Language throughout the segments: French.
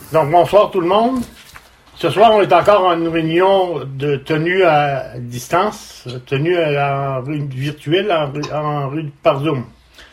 Donc, bonsoir tout le monde. Ce soir, on est encore en une réunion de tenue à distance, tenue en rue virtuelle, en rue par Zoom.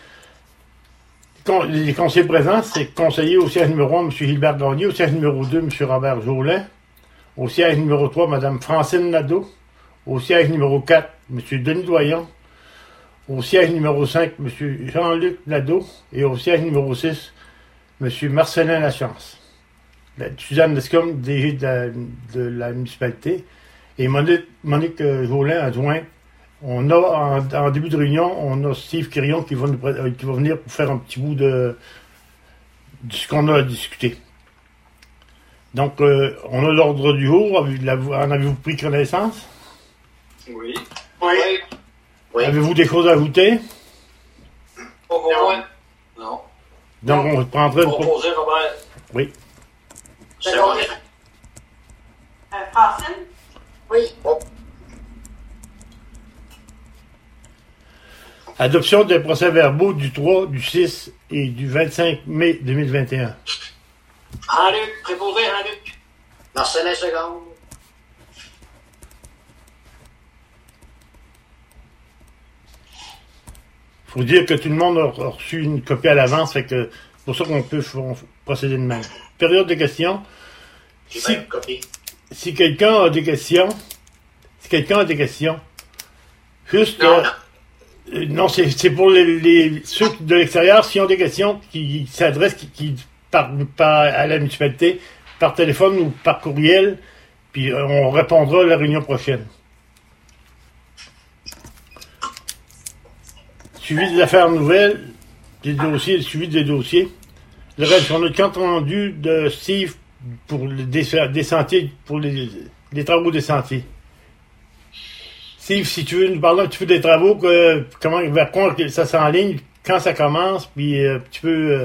Les conseillers présents, c'est conseiller au siège numéro 1, M. Gilbert Gagné, au siège numéro 2, M. Robert Jolin, au siège numéro 3, Mme Francine Nadeau, au siège numéro 4, M. Denis Doyon, au siège numéro 5, M. Jean-Luc Nadeau, et au siège numéro 6, M. Marcelin Lachance. Suzanne Lescombe, DG de la municipalité, et Monique Jolin, adjoint. On a, en début de réunion, on a Steve Quirion qui va venir pour faire un petit bout de ce qu'on a discuté. Donc, on a l'ordre du jour. En avez-vous pris connaissance? Oui. Oui. Avez-vous des choses à ajouter? Non. Donc, on prendrait... Proposer, Robert. Oui. C'est bon. Francine? Oui. Oh. Adoption des procès-verbaux du 3, du 6 et du 25 mai 2021. Jean-Luc, préposé, Jean-Luc. Marcelin seconde. Il faut dire que tout le monde a reçu une copie à l'avance, fait que c'est pour ça qu'on peut procéder de même. Période de questions. Si quelqu'un a des questions, juste... non, c'est pour ceux de l'extérieur, s'ils ont des questions qui s'adressent à la municipalité, par téléphone ou par courriel, puis on répondra à la réunion prochaine. Suivi des affaires nouvelles, des dossiers, le suivi des dossiers. Le reste, on a le compte rendu de Steve pour des sentiers, pour les travaux des sentiers. Steve, si tu veux nous parler un petit peu des travaux, vers quoi ça s'enligne, quand ça commence, puis un petit peu...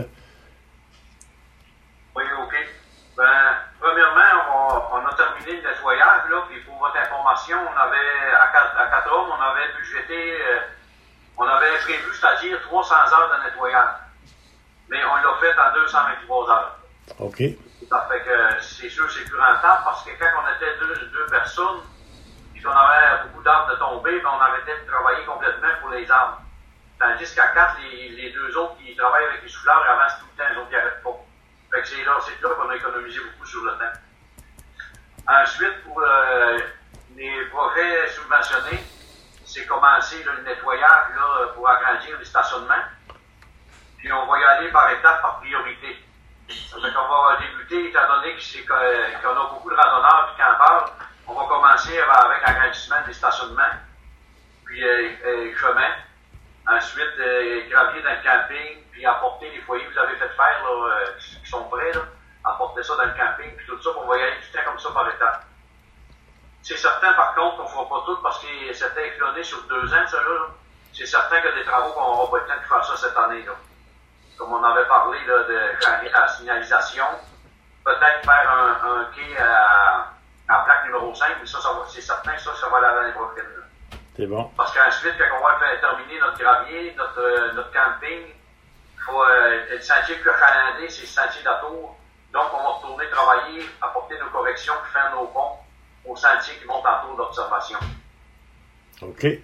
Oui, OK. Premièrement, on a terminé le nettoyage, là, puis pour votre information, on avait, à 4 hommes, on avait budgété, on avait prévu, c'est-à-dire 300 heures de nettoyage. Mais on l'a fait en 223 heures. OK. Ça fait que c'est sûr c'est plus rentable parce que quand on était deux personnes, puis qu'on avait beaucoup d'arbres de tomber, ben on arrêtait de travailler complètement pour les arbres. Tandis qu'à 4, les deux autres qui travaillent avec les souffleurs, ils avancent tout le temps, les autres qui n'arrêtent pas. Fait que c'est là qu'on a économisé beaucoup sur le temps. Ensuite, pour les projets subventionnés, c'est commencer le nettoyage là, pour agrandir les stationnements. Puis on va y aller par étapes, par priorité. Ça fait qu'on va débuter, étant donné qu'on a beaucoup de randonneurs et campeurs, on va commencer avec l'agrandissement des stationnements, puis chemin. Ensuite, gravier dans le camping, puis apporter les foyers que vous avez fait faire, là, qui sont prêts, là, apporter ça dans le camping, puis tout ça, on va y aller tout le temps comme ça par étapes. C'est certain, par contre, qu'on ne fera pas tout parce que c'était échelonné sur 2 ans, ça là. C'est certain qu'il y a des travaux qu'on n'aura pas le temps de faire ça cette année, là. Comme on avait parlé là, de changer la signalisation, peut-être faire un quai à plaque numéro 5, mais ça c'est certain que ça va aller l'année prochaine. Là. C'est bon. Parce qu'ensuite, quand on va terminer notre gravier, notre camping, il faut le sentier plus achalandé, c'est le sentier d'atour. Donc, on va retourner travailler, apporter nos corrections, puis faire nos ponts au sentier qui monte en tour d'observation. OK. Fait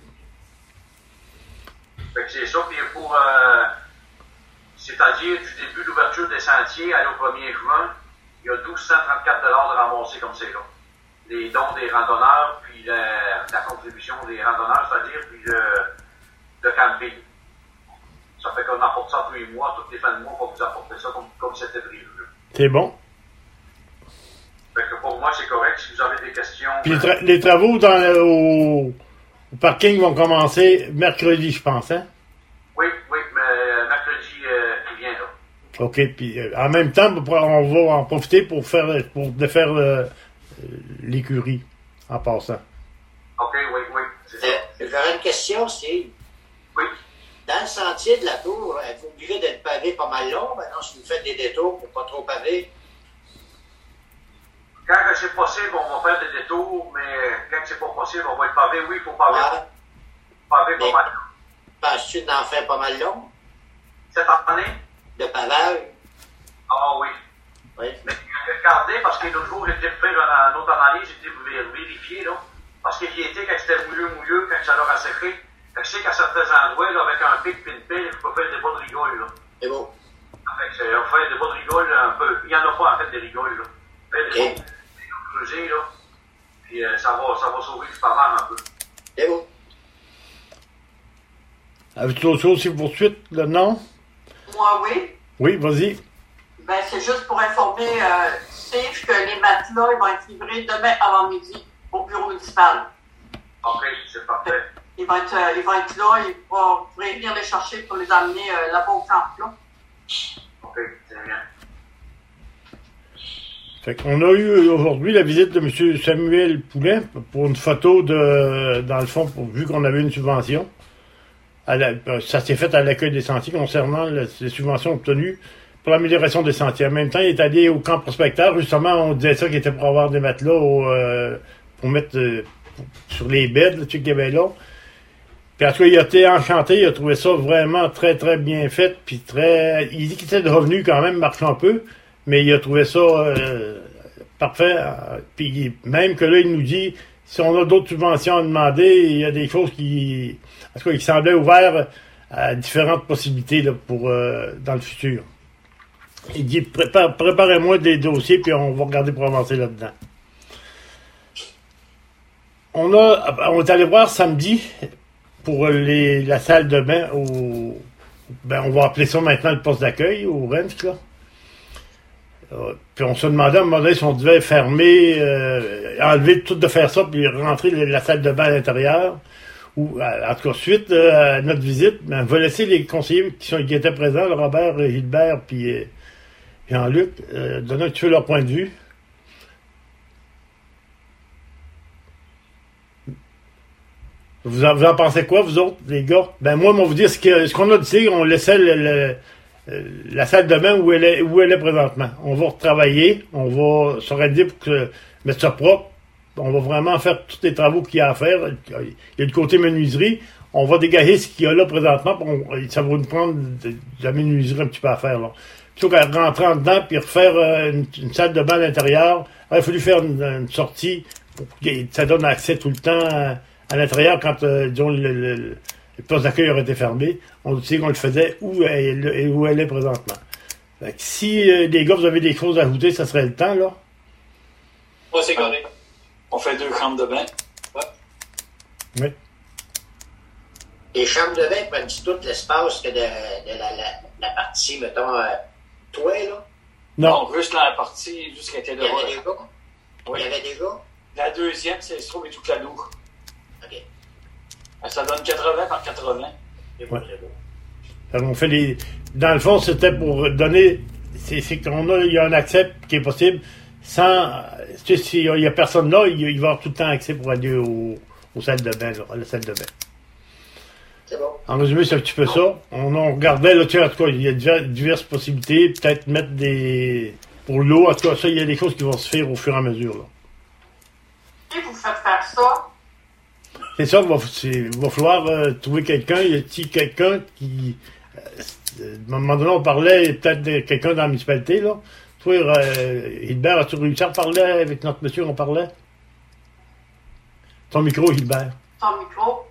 que c'est ça, puis pour... c'est-à-dire du début d'ouverture des sentiers à au 1er juin, il y a 1234 $ de remboursés comme c'est là. Les dons des randonneurs, puis la contribution des randonneurs, c'est-à-dire puis le camping. Ça fait qu'on apporte ça tous les mois, toutes les fins de mois, on va vous apporter ça comme c'était prévu. C'est bon. Fait que pour moi, c'est correct. Si vous avez des questions... Puis les travaux au parking vont commencer mercredi, je pense, hein? Oui, mais mercredi, il vient là. OK, puis en même temps, on va en profiter pour défaire l'écurie en passant. OK, oui, c'est ça. J'aurais une question, Steve. Oui. Dans le sentier de la tour, êtes-vous obligé d'être pavé pas mal long? Maintenant, si vous faites des détours pour pas trop paver. Quand c'est possible, on va faire des détours, mais quand c'est pas possible, on va être pavé. Oui, il faut paver. Ouais. Pavé pas mal. Penses-tu d'en faire pas mal long? Cette année? De pavage? Ah oui. Oui. Mais matin, parce que l'autre jour, j'étais faire une autre analyse, j'étais vérifié, là. Parce qu'il était, quand c'était mouilleux, quand ça leur a séché. Fait que c'est qu'à certains endroits, là, avec un pic et une pelle, il faut faire des bas de rigole, là. C'est beau. Fait que on fait des bas de rigole, un peu. Il n'y en a pas, en fait, des rigoles, là. Fait des Ok. bas creusés, là. Puis ça va sauver du pas mal un peu. C'est beau. Avez-vous autre chose, si poursuite, le nom? Moi, oui. Oui, vas-y. Ben, c'est juste pour informer Steve que les matelas ils vont être livrés demain avant midi au bureau municipal. OK, c'est parfait. Ils vont être là, vous pourrez venir les chercher pour les amener là-bas au camp là. OK, c'est bien. Fait qu'on a eu aujourd'hui la visite de M. Samuel Poulet pour une photo de, dans le fond, vu qu'on avait une subvention. Ça s'est fait à l'accueil des sentiers concernant les subventions obtenues pour l'amélioration des sentiers. En même temps, il est allé au camp prospecteur. Justement, on disait ça qu'il était pour avoir des matelas pour mettre sur les beds là, qu'il y avait là. Puis en tout cas, il a été enchanté. Il a trouvé ça vraiment très, très bien fait. Puis très... Il dit qu'il était revenu quand même, marchant un peu. Mais il a trouvé ça parfait. Puis même que là, il nous dit, si on a d'autres subventions à demander, il y a des choses qui... En tout cas, il semblait ouvert à différentes possibilités là, pour dans le futur. Il dit, préparez-moi des dossiers, puis on va regarder pour avancer là-dedans. On est allé voir samedi pour la salle de bain on va appeler ça maintenant le poste d'accueil au Rennes, là. Puis on se demandait à un moment donné si on devait fermer, enlever tout de faire ça, puis rentrer la salle de bain à l'intérieur. Ou, en tout cas, suite à notre visite, on va laisser les conseillers qui étaient présents, le Robert, Gilbert, puis Jean-Luc, donner un petit peu leur point de vue. Vous en pensez quoi, vous autres, les gars? Ben moi, on va vous dire ce qu'on a dit, on laissait la salle de bain où elle est présentement. On va retravailler, on va s'organiser pour mettre ça propre. On va vraiment faire tous les travaux qu'il y a à faire. Il y a le côté menuiserie. On va dégager ce qu'il y a là présentement. Ça va nous prendre de la menuiserie un petit peu à faire, là. Plutôt qu'à rentrer en dedans puis refaire une salle de bain à l'intérieur, il a fallu faire une sortie pour que ça donne accès tout le temps à l'intérieur quand, disons, le poste d'accueil aurait été fermé. On sait qu'on le faisait où elle est présentement. Fait que si les gars, vous avez des choses à ajouter, ça serait le temps, là. Moi, c'est correct. On fait 2 chambres de bain. Ouais. Oui. Les chambres de bain prennent tout l'espace que de la partie, mettons, toi, là. Non, juste la partie, juste qui était Il y avait là. des gars. Oui. Il y avait des gars. La deuxième, c'est se trouve et toute la loue. OK. Ça donne 80 par 80. C'est beau, Ouais. c'est beau. Alors, on fait dans le fond, c'était pour donner. C'est il y a un accès qui est possible sans. Tu sais, s'il y a personne là, il va y avoir tout le temps accès pour aller aux salles de bain, là, à la salle de bain. C'est bon. En résumé, c'est un petit peu ça. On regardait, là, tu sais, en tout cas, il y a diverses possibilités. Peut-être mettre des. Pour l'eau, en tout cas, ça, il y a des choses qui vont se faire au fur et à mesure, là. Et vous faites faire ça. C'est ça, il va falloir trouver quelqu'un. Y a-t-il quelqu'un qui. À un moment donné, on parlait peut-être de quelqu'un dans la municipalité, là. Toi, Hilbert, as-tu réussi à parler avec notre monsieur qu'on parlait? Ton micro, Hilbert. Ton micro.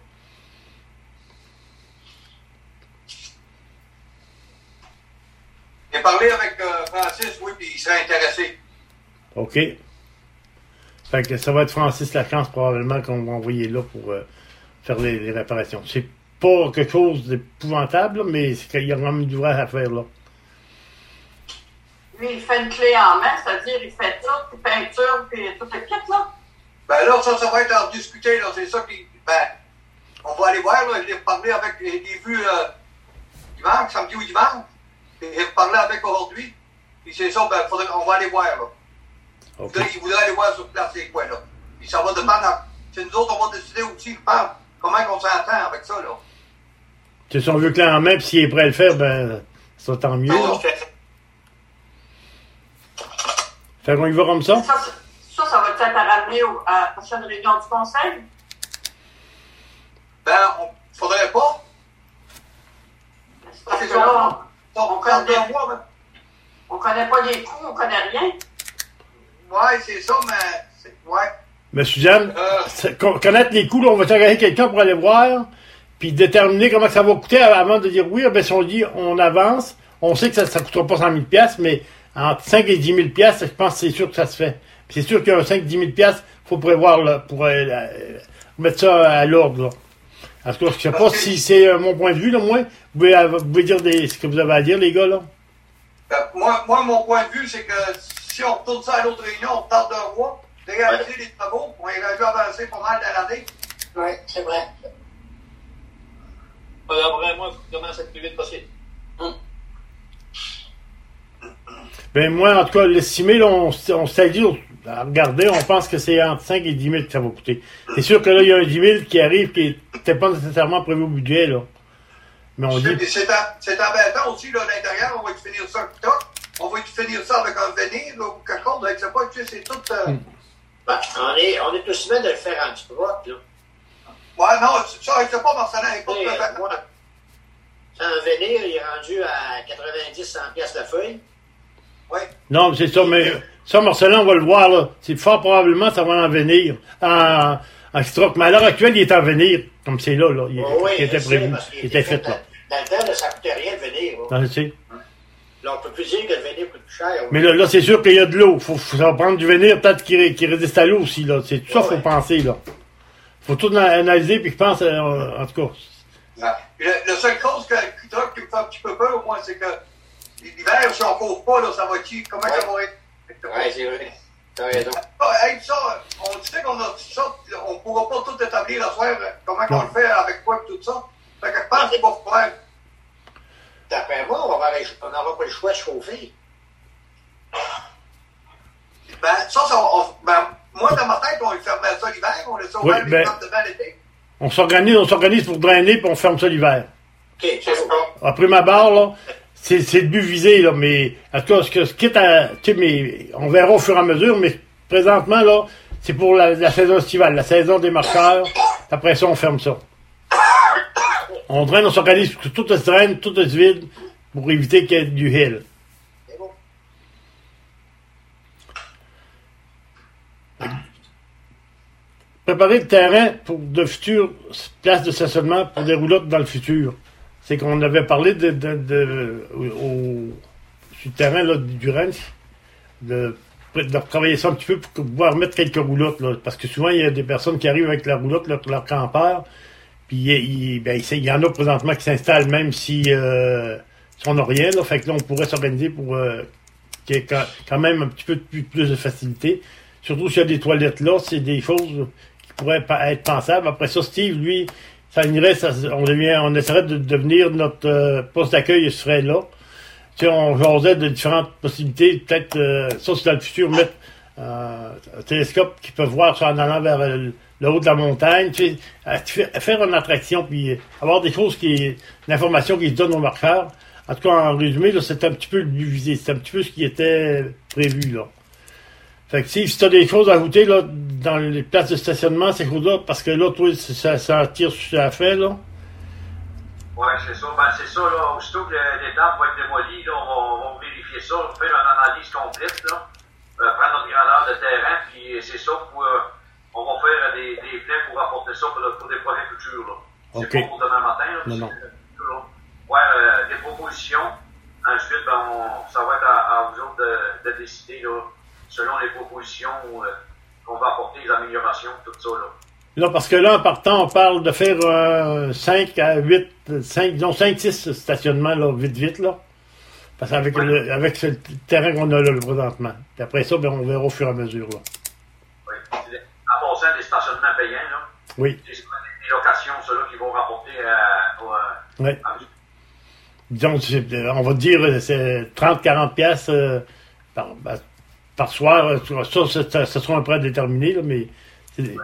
J'ai parlé avec Francis, oui, puis il serait intéressé. OK. Fait que ça va être Francis Lachance, probablement, qu'on va envoyer là pour faire les réparations. C'est pas quelque chose d'épouvantable, là, mais c'est qu'il y a vraiment du vrai à faire, là. Lui, il fait une clé en main, c'est-à-dire il fait tout, il peinture, puis tout le kit, là. Ben là, ça va être à discuter, là. C'est ça qui. Ben, on va aller voir, là. J'ai reparlé avec. J'ai vu dimanche, samedi ou dimanche. J'ai reparlé avec aujourd'hui. Puis c'est ça, ben, on va aller voir, là. OK. Il voudrait aller voir sur place, c'est quoi, là. Puis ça va dépendre. C'est nous autres, on va décider aussi, je pense, comment on s'entend avec ça, là. Tu sais, si on veut clé en main, puis s'il est prêt à le faire, ben, ça tant mieux, là. Fait qu'on y va comme ça? Ça va peut-être à ramener à la prochaine réunion du conseil. Ben, faudrait pas. Parce que là, On on connaît pas les coûts, on connaît rien. Ouais, c'est ça, mais. Ouais. Mais Suzanne, connaître les coûts, là, on va t'engager quelqu'un pour aller voir, puis déterminer comment ça va coûter avant de dire oui. Ben, si on dit on avance, on sait que ça ne coûtera pas 100 000 $, mais entre 5 et 10 000 $, je pense que c'est sûr que ça se fait. Puis c'est sûr qu'il y a un 5 10 000 $, il faut prévoir là, pour mettre ça à l'ordre. Là. En tout cas, je ne sais pas si c'est mon point de vue, là, moi. Vous pouvez dire ce que vous avez à dire, les gars, là. Moi, mon point de vue, c'est que si on retourne ça à l'autre réunion, on tarde d'un mois, réaliser les travaux, on aurait dû avancer pas mal dans l'année. Oui, c'est vrai. D'après moi, il faut commencer le plus vite possible. Ben moi, en tout cas, l'estimé, là, on s'est dit, regardez, on pense que c'est entre 5 et 10 000 que ça va coûter. C'est sûr que là, il y a un 10 000 qui arrive qui n'était pas nécessairement prévu au budget, là. Mais on dit... C'est embêtant aussi, là, à l'intérieur, on va finir ça avec toi. On va finir ça avec un venir, là, ou quelque chose, avec ça, pas, tu sais, c'est tout... Ben, on est aussi bien de le faire en petit broc, là. Ouais, non, ça, c'est pas Marcelin, écoute, Moi, sans venir, il est rendu à 90-100 $ la feuille. Oui. Non, c'est ça, mais ça, Marcelin, on va le voir, là. C'est fort probablement, ça va en venir. En stock. Mais à l'heure actuelle, il est en venir, comme c'est là, là. Il était prévu. Il était fait, là. Dans le temps, là, ça ne coûtait rien de venir. Non, je sais. Là, on ne peut plus dire que le venir coûte plus cher. Mais là, c'est sûr qu'il y a de l'eau. Ça va prendre du venir, peut-être qui résiste à l'eau aussi, là. C'est tout ça qu'il faut penser, là. Faut tout analyser, puis je pense, en tout cas. La seule cause que le truc qui me fait un petit peu peur, au moins, c'est que l'hiver, si on ne court pas, là, ça va être comment ça va être? Oui, c'est vrai. T'as raison. Ça, on sait qu'on a tout ça, on ne pourra pas tout établir le soir, comment on le fait avec quoi et tout ça. Fait que je pense qu'il va faire. D'après moi, on n'aura pas le choix de chauffer. Ben, moi, dans ma tête, on le ferme ça l'hiver, on laisse ça ouvert les plantes devant l'été. On s'organise pour drainer, puis on ferme ça l'hiver. OK, c'est ça. Après ma barre, là, c'est le but visé, là, mais, en tout cas, quitte à, tu sais, mais, on verra au fur et à mesure, mais, présentement, là, c'est pour la saison estivale, la saison des marqueurs. Après ça, on ferme ça. On draine, on s'organise pour que tout se draine, tout se vide, pour éviter qu'il y ait du hill. C'est bon. Préparer le terrain pour de futures places de stationnement pour des roulottes dans le futur. C'est qu'on avait parlé sur le terrain là, du ranch, de travailler ça un petit peu pour pouvoir mettre quelques roulottes. Là, parce que souvent, il y a des personnes qui arrivent avec la roulotte, leur campeur, puis il y en a présentement qui s'installent même si on n'a rien. Là, fait que là, on pourrait s'organiser pour qu'il y ait quand même un petit peu plus de facilité. Surtout s'il y a des toilettes là, c'est des choses qui pourraient être pensables. Après ça, Steve, lui, ça irait, on essaierait de devenir notre poste d'accueil serait là. Tu sais, on jasait de différentes possibilités. Peut-être, ça, c'est dans le futur, mettre un télescope qui peut voir ça en allant vers le haut de la montagne. Tu sais, faire une attraction, puis avoir des choses l'information qui se donne aux marqueurs. En tout cas, en résumé, là, c'est un petit peu le but visé. C'est un petit peu ce qui était prévu, là. Fait que si tu as des choses à ajouter là, dans les places de stationnement, ces choses-là, parce que là, toi, ça tire sur la fait, là. Oui, c'est ça. Ben, c'est ça, là. Aussitôt que l'étape va être démolie, là, on va vérifier ça, on va faire une analyse complète, là. Prendre notre grandeur de terrain, puis c'est ça, on va faire des plans pour apporter ça pour des projets futurs, là. C'est Okay. pas pour demain matin, là. Non. Des propositions. Ensuite, ça va être à vous autres de décider, là, selon les propositions qu'on va apporter, les améliorations, tout ça, là. Là, parce que là, en partant, on parle de faire 5 à 8, 5-6 stationnements, là, vite, là. Parce qu'avec avec ce terrain qu'on a là, présentement. Puis après ça, ben, on verra au fur et à mesure, là. Oui. En passant des stationnements payants, là. Oui. C'est des locations, ceux-là, qui vont rapporter Oui. Disons, on va dire, c'est 30-40 piastres par soir. Ça sera un prêt déterminé, là, mais c'est...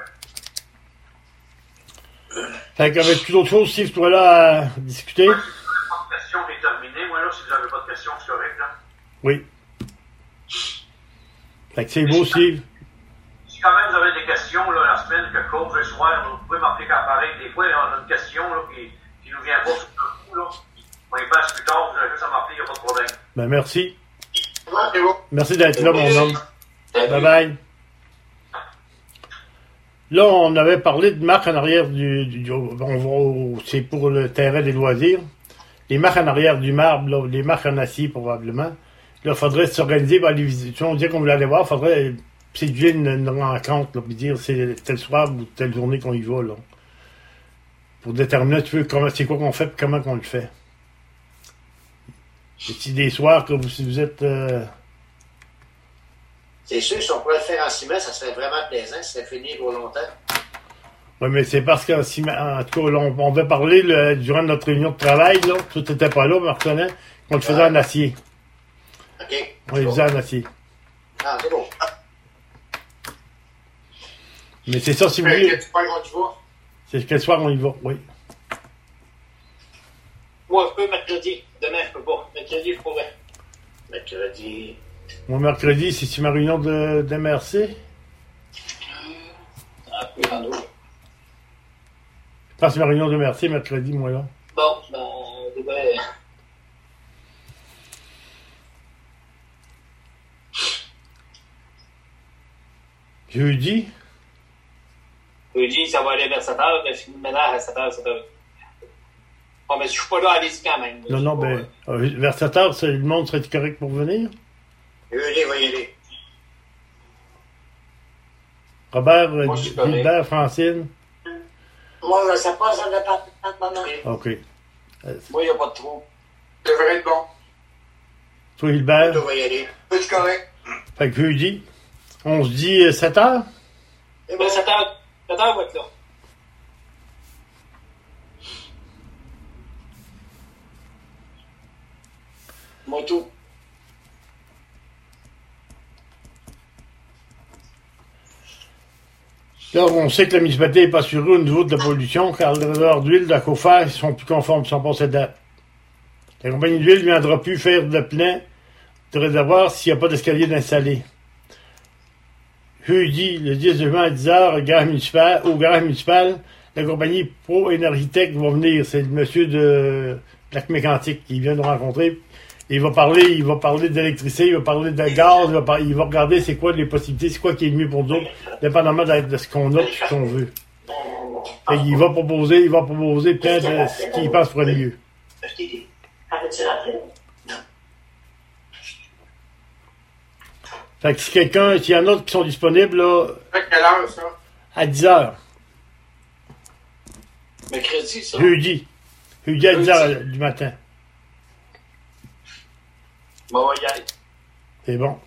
Fait qu'avec toute autre chose, Steve, toi là, à discuter. Si vous n'avez pas de questions, c'est terminé. Moi, là, si vous n'avez pas de questions, c'est correct, là. Oui. Fait que c'est beau, Steve. Si quand même vous avez des questions, là, la semaine, que coach, le soir, là, vous pouvez m'appeler quand pareil. Des fois, on a une question, là, qui nous vient pas sur le coup, là. On y passe plus tard, vous avez juste à m'appeler, il n'y a pas de problème. Ben, merci. C'est bon. Merci d'être là, mon homme. Bye bye. Là, on avait parlé de marques en arrière c'est pour le terrain des loisirs. Les marques en arrière du marbre, là, les marques en acier probablement. Là, il faudrait s'organiser pour aller visiter. Si on disait qu'on voulait aller voir, il faudrait séduire une rencontre, là, puis dire c'est tel soir ou telle journée qu'on y va, là. Pour déterminer, c'est quoi qu'on fait et comment qu'on le fait. Et si des soirs que si vous êtes... C'est sûr, si on pourrait le faire en ciment, ça serait vraiment plaisant, ça serait fini pour longtemps. Oui, mais c'est parce qu'en ciment, en tout cas, là, on avait parlé durant notre réunion de travail, là, tout n'était pas là, Marcelin, qu'on le faisait en acier. OK. On le faisait en acier. Ah, c'est bon. Mais c'est ça, si vous voulez. C'est quel soir on y va, oui. Moi, je peux mercredi. Demain, je peux pas. Mercredi, je pourrais. Mercredi. Mon mercredi, c'est ma réunion de MRC. Un peu en eau. Je pense que c'est ma réunion de MRC, mercredi, moi, là. Bon, ben, on devrait... Jeudi? Jeudi, ça va aller vers 7h, je finis le ménage à 7h, 7h. Bon, mais si je suis pas là, allez-y quand même. Non, ben, vers 7h, le monde serait correct pour venir? Jeudi, va y aller. Robert, Moi, je suis correct. Gilbert, Francine? Moi, ça passe en département de maman. OK. Moi, il n'y a pas de trou. Ça devrait être bon. Toi, Gilbert? Tout va y aller. C'est correct. Fait que jeudi, on se dit 7h? C'est bon. Ben, 7h, on va être là. Moi, tout. Là, on sait que la municipalité n'est pas assurée au niveau de la pollution, car les réservoirs d'huile d'Acofer sont plus conformes, sont passés date. La compagnie d'huile ne viendra plus faire de plein de réservoirs s'il n'y a pas d'escalier d'installer. Jeudi, le 10 juin à 10h, au garage municipal, la compagnie Pro Énergitech va venir. C'est le monsieur de Lac Mécantique qui vient nous rencontrer. Il va parler d'électricité, il va parler de gaz, il va regarder c'est quoi les possibilités, c'est quoi qui est le mieux pour nous, dépendamment de ce qu'on a et ce qu'on veut. Et il va proposer plein de ce qu'il pense pour le mieux. Fait que s'il y en a qui sont disponibles, là, À quelle heure, ça? à 10h, Mercredi, ça. jeudi à 10h du matin. Bon, on va y aller. C'est bon.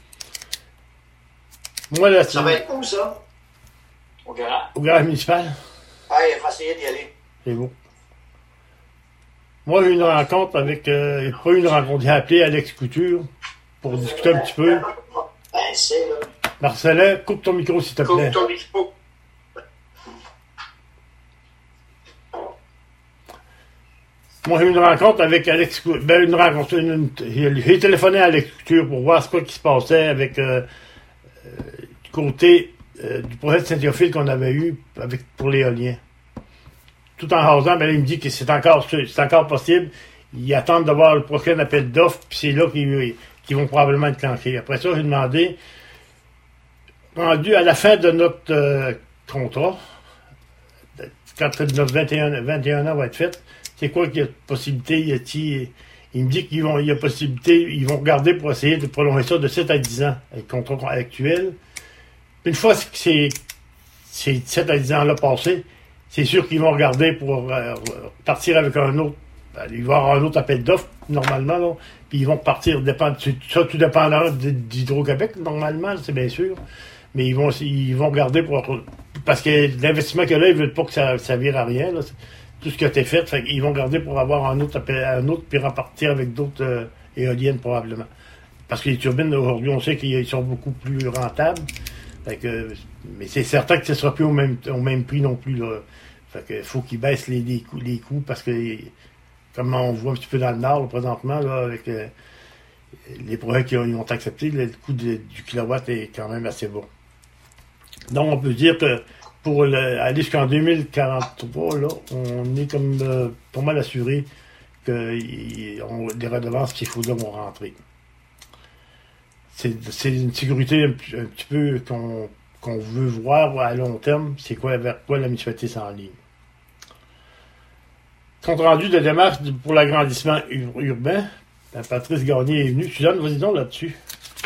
Moi, là, Ça va être où, ça? Au garage. au garage municipal, Ah, il va essayer d'y aller. c'est bon. Moi, j'ai eu une rencontre avec, pas une rencontre, j'ai appelé Alex Couture pour discuter un petit peu. Ben, c'est, là. Marcelin, coupe ton micro, s'il te plaît. Coupe ton micro. Moi, j'ai eu une rencontre avec Alex Couture. J'ai téléphoné à Alex Couture pour voir ce qui se passait avec du côté du projet de Saint-Théophile qu'on avait eu pour l'éolien. Tout en rasant, ben là, il me dit que c'est encore possible. Ils attendent d'avoir le prochain appel d'offres, puis c'est là qu'ils vont probablement enclencher. Après ça, j'ai demandé, rendu à la fin de notre contrat, quand notre 21 ans va être fait, c'est quoi qu'il y a de possibilité? Il me dit il y a possibilité, ils vont regarder pour essayer de prolonger ça de 7 à 10 ans, avec le contrat actuel. Une fois que ces 7 à 10 ans-là passés, c'est sûr qu'ils vont regarder pour partir avec un autre. Il va y avoir un autre appel d'offres, normalement, là, puis ils vont partir, tout dépendant d'Hydro-Québec, normalement, c'est bien sûr. Mais ils vont regarder parce que l'investissement qu'il y a là, ils ne veulent pas que ça vire à rien, là. Tout ce qui a été fait, ils vont garder pour avoir un autre, puis repartir avec d'autres éoliennes probablement. Parce que les turbines, aujourd'hui, on sait qu'ils sont beaucoup plus rentables. Mais c'est certain que ce ne sera plus au même prix non plus. Là. Il faut qu'ils baissent les coûts parce que, comme on voit un petit peu dans le Nord, là, présentement, là, avec les projets qu'ils ont acceptés, le coût du kilowatt est quand même assez bas. Donc, on peut dire que pour aller jusqu'en 2043, là, on est comme pas mal assuré que les redevances qu'il faut là vont rentrer. c'est une sécurité un petit peu qu'on veut voir à long terme, c'est quoi vers quoi la municipalité s'enligne. Compte rendu de démarche pour l'agrandissement urbain, Patrice Gagné est venu. Suzanne, vas-y donc là-dessus.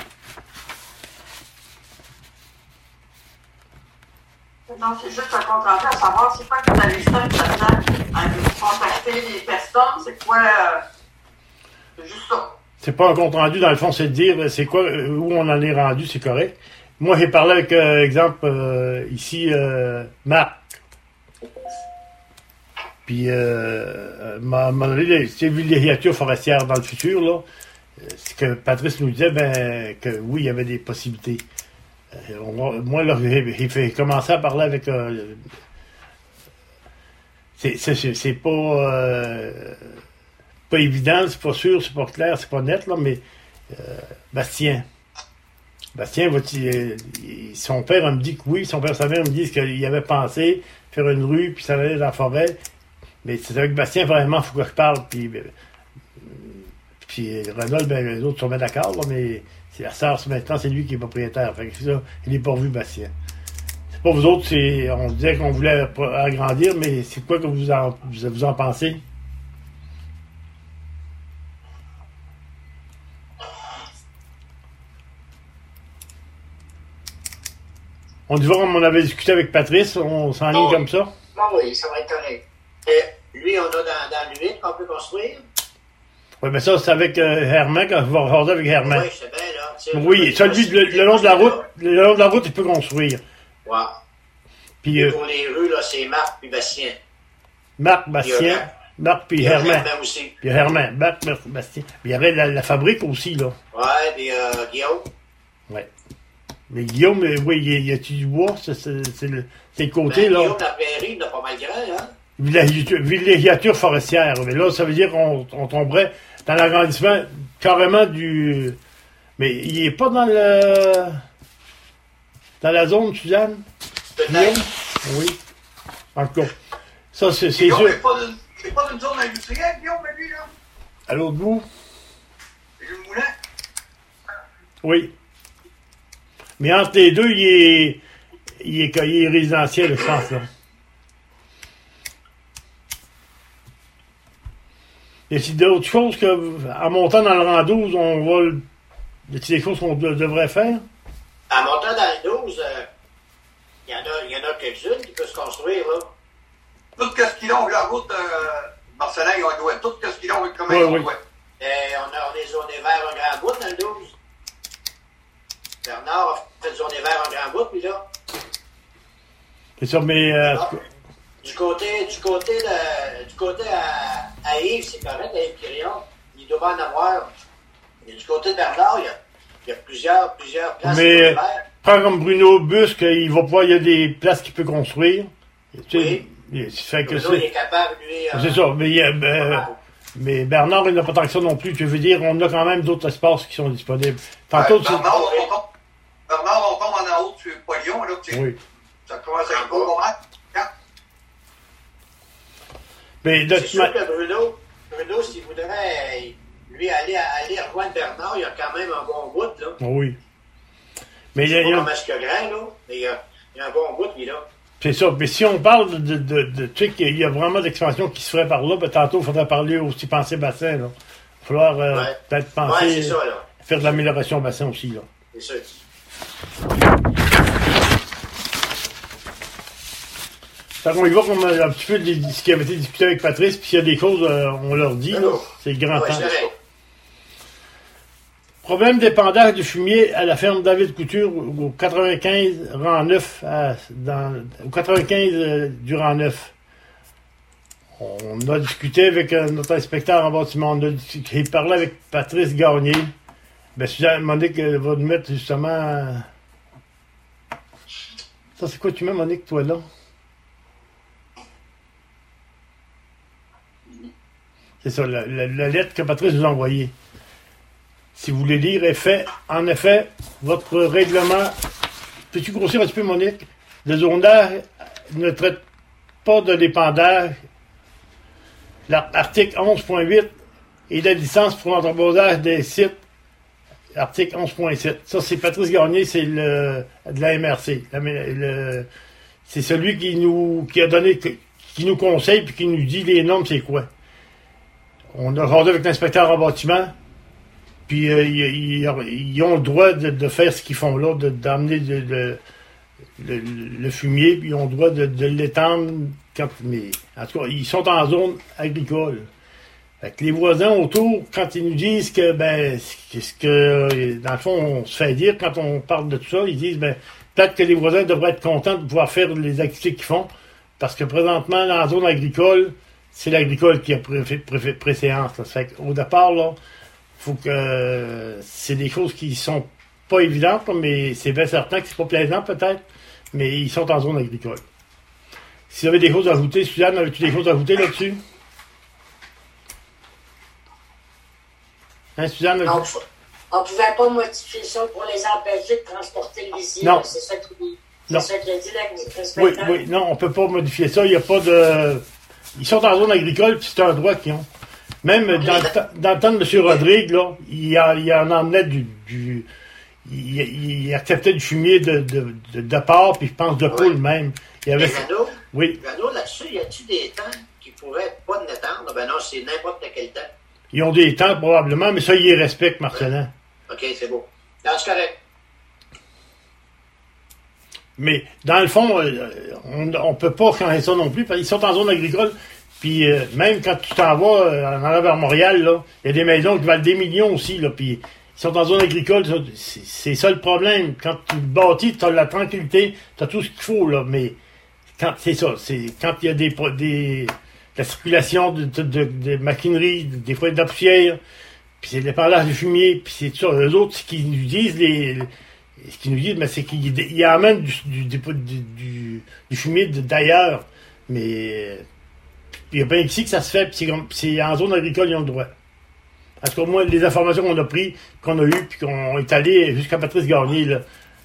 Non, c'est juste un compte rendu à savoir c'est quoi que vous avez fait là-dedans. Vous contactez les personnes, c'est quoi. C'est juste ça. C'est pas un compte rendu, dans le fond, c'est de dire c'est quoi, où on en est rendu, c'est correct. Moi, j'ai parlé avec, exemple, ici, Marc. Puis, m'a donné ces villégiatures forestières dans le futur, là. Ce que Patrice nous disait, ben, que oui, il y avait des possibilités. Moi, là, j'ai commencé à parler avec... c'est pas évident, c'est pas sûr, c'est pas clair, c'est pas net, là, mais Bastien, son père me dit que oui, son père, sa mère me dit qu'il avait pensé faire une rue, puis ça allait dans la forêt, mais c'est avec Bastien, vraiment, il faut que je parle, puis Renaud, ben, les autres sont bien d'accord, là, mais c'est la sœur, maintenant, c'est lui qui est propriétaire, fait que c'est ça, il n'est pas revu, Bastien. C'est pas vous autres, on disait qu'on voulait agrandir, mais c'est quoi que vous en pensez? On dit voir comme on avait discuté avec Patrice, on s'enligne comme ça? Oui, ça va être correct. Lui, on a dans l'huile qu'on peut construire. Oui, mais ça, c'est avec Herman, quand je vais regarder avec Herman. Oui, c'est bien, là. Oui, ça, lui, le long de la route, il peut construire. Ouais. Puis, pour les rues, là, c'est Marc puis Bastien. Marc, Bastien, Marc puis Herman. Herman aussi. Puis Herman, Marc, Bastien. Puis il y avait la fabrique aussi, là. Ouais, puis Guillaume. Ouais. Mais Guillaume, oui, y a-tu du bois? C'est le côté, là. Guillaume, la prairie, il a pas mal grand, hein? Villégiature forestière. Mais là, ça veut dire qu'on tomberait dans l'agrandissement carrément du... Mais il est pas dans la zone, Suzanne? Peut-être. Oui. En tout cas, ça, c'est Guillaume, sûr. c'est pas une zone industrielle, Guillaume, lui, là? À l'autre bout? C'est le moulin? Oui. Mais entre les deux, il est résidentiel, je pense, là. Y a-t-il d'autres choses en montant dans le rang 12, y a-t-il des choses qu'on devrait faire? En montant dans le 12, il y en a quelques-unes qui peuvent se construire, là. Tout ce qui longe la route, Marcelin, il doit tout ce qui longe comme oui, un oui. On est zoné vert en grand bout dans le 12. Bernard a fait zoné vert en grand bout, puis là. C'est ça, mais... Du côté à Yves, c'est correct, à Yves-Quirion. Il doit en avoir. Et du côté de Bernard, il y a plusieurs places. Mais prends comme Bruno Busque, il y a des places qu'il peut construire. Oui. Fait que Bruno, il est capable, lui. C'est ça, mais Bernard, il n'a pas tant que ça non plus. Tu veux dire, on a quand même d'autres espaces qui sont disponibles. Tantôt, Bernard, on tombe en haut sur Poilion, là, tu sais. Oui. Ça commence à être beau moment. Mais c'est sûr que Bruno, s'il voudrait, lui, aller rejoindre Bernard, il y a quand même un bon bout, là. Oui. Mais il y a un masque grand, là, mais il y a un bon bout, lui, là. C'est ça. Mais si on parle de tu sais qu'il y a vraiment d'expansion qui se ferait par là, ben tantôt, il faudrait parler aussi, penser bassin, là. Il va falloir peut-être penser, c'est ça, là. faire de l'amélioration bassin aussi, là. C'est sûr. Fait qu'on y va comme un petit peu de ce qui avait été discuté avec Patrice, puis s'il y a des choses, on leur dit, là, c'est le grand temps. Problème d'épandage de fumier à la ferme David Couture au 95 rang 9, au 95 du rang 9. On a discuté avec notre inspecteur en bâtiment, j'ai parlé avec Patrice Gagné. Ben, Suzanne Monique va nous mettre justement... Ça, c'est quoi tu mets, Monique, toi, là? C'est ça, la lettre que Patrice nous a envoyée. Si vous voulez lire, en effet, votre règlement... Peux-tu grossir un petit peu, Monique? Le zonage ne traite pas de l'épandage. L'article 11.8 et la licence pour l'entreposage des sites article 11.7. Ça, c'est Patrice Gagné, c'est de la MRC. C'est celui qui nous conseille puis qui nous dit les normes, c'est quoi. On a regardé avec l'inspecteur en bâtiment, puis ils ont le droit de faire ce qu'ils font là, d'amener le fumier, puis ils ont le droit de l'étendre. Mais en tout cas, ils sont en zone agricole. Fait que les voisins autour, quand ils nous disent que, dans le fond, on se fait dire, quand on parle de tout ça, ils disent, peut-être que les voisins devraient être contents de pouvoir faire les activités qu'ils font, parce que présentement, dans la zone agricole, c'est l'agricole qui a préséance. Ça fait qu'au départ, là, faut que c'est des choses qui sont pas évidentes, là, mais c'est bien certain que c'est pas plaisant peut-être, mais ils sont en zone agricole. Si vous avez des choses à ajouter, Suzanne, avais-tu des choses à ajouter là-dessus? Hein, Suzanne? On ne pouvait pas modifier ça pour les empêcher de transporter le visier. Non. C'est ça qui a dit l'inspecteur. Oui, non, on ne peut pas modifier ça. Il n'y a pas de. Ils sont en zone agricole, puis c'est un droit qu'ils ont. Même dans le temps de M. Rodrigue, là, il en emmenait il acceptait du fumier de porc, puis je pense de poule même. Il y avait. Oui. Jeannot, là-dessus, y a-tu des temps qui pourraient pas n'étendre? Ben non, c'est n'importe quel temps. Ils ont des temps, probablement, mais ça, ils les respectent, Marcelin. OK, c'est beau. Non, c'est correct. Mais, dans le fond, on peut pas changer ça non plus, parce qu'ils sont en zone agricole, puis même quand tu t'en vas en allant vers Montréal, là, il y a des maisons qui valent des millions aussi, là, puis ils sont en zone agricole, c'est ça le problème. Quand tu bâtis, tu as la tranquillité, tu as tout ce qu'il faut, là, mais c'est quand il y a la circulation de machinerie, des fois de la poussière, puis c'est le parlage de fumier, puis c'est tout ça. Eux autres, ce qu'ils nous disent, c'est qu'ils amènent du fumier d'ailleurs, mais il y a bien ici que ça se fait, puis c'est en zone agricole, ils ont le droit. En tout cas, moi, les informations qu'on a prises, qu'on a eues, puis qu'on est allé jusqu'à Patrice Gagné, là,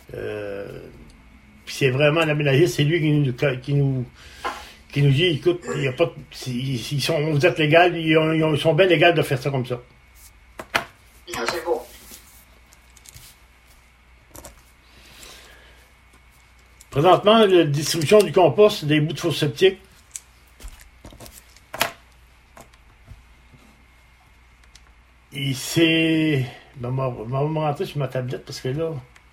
puis c'est vraiment l'aménagiste, c'est lui qui nous dit, écoute, il y a pas, vous êtes légal, ils sont bien légaux de faire ça comme ça. Ah, c'est beau. Présentement, la distribution du compost, des bouts de fosse septique. Et c'est. On va me rentrer sur ma tablette parce que là.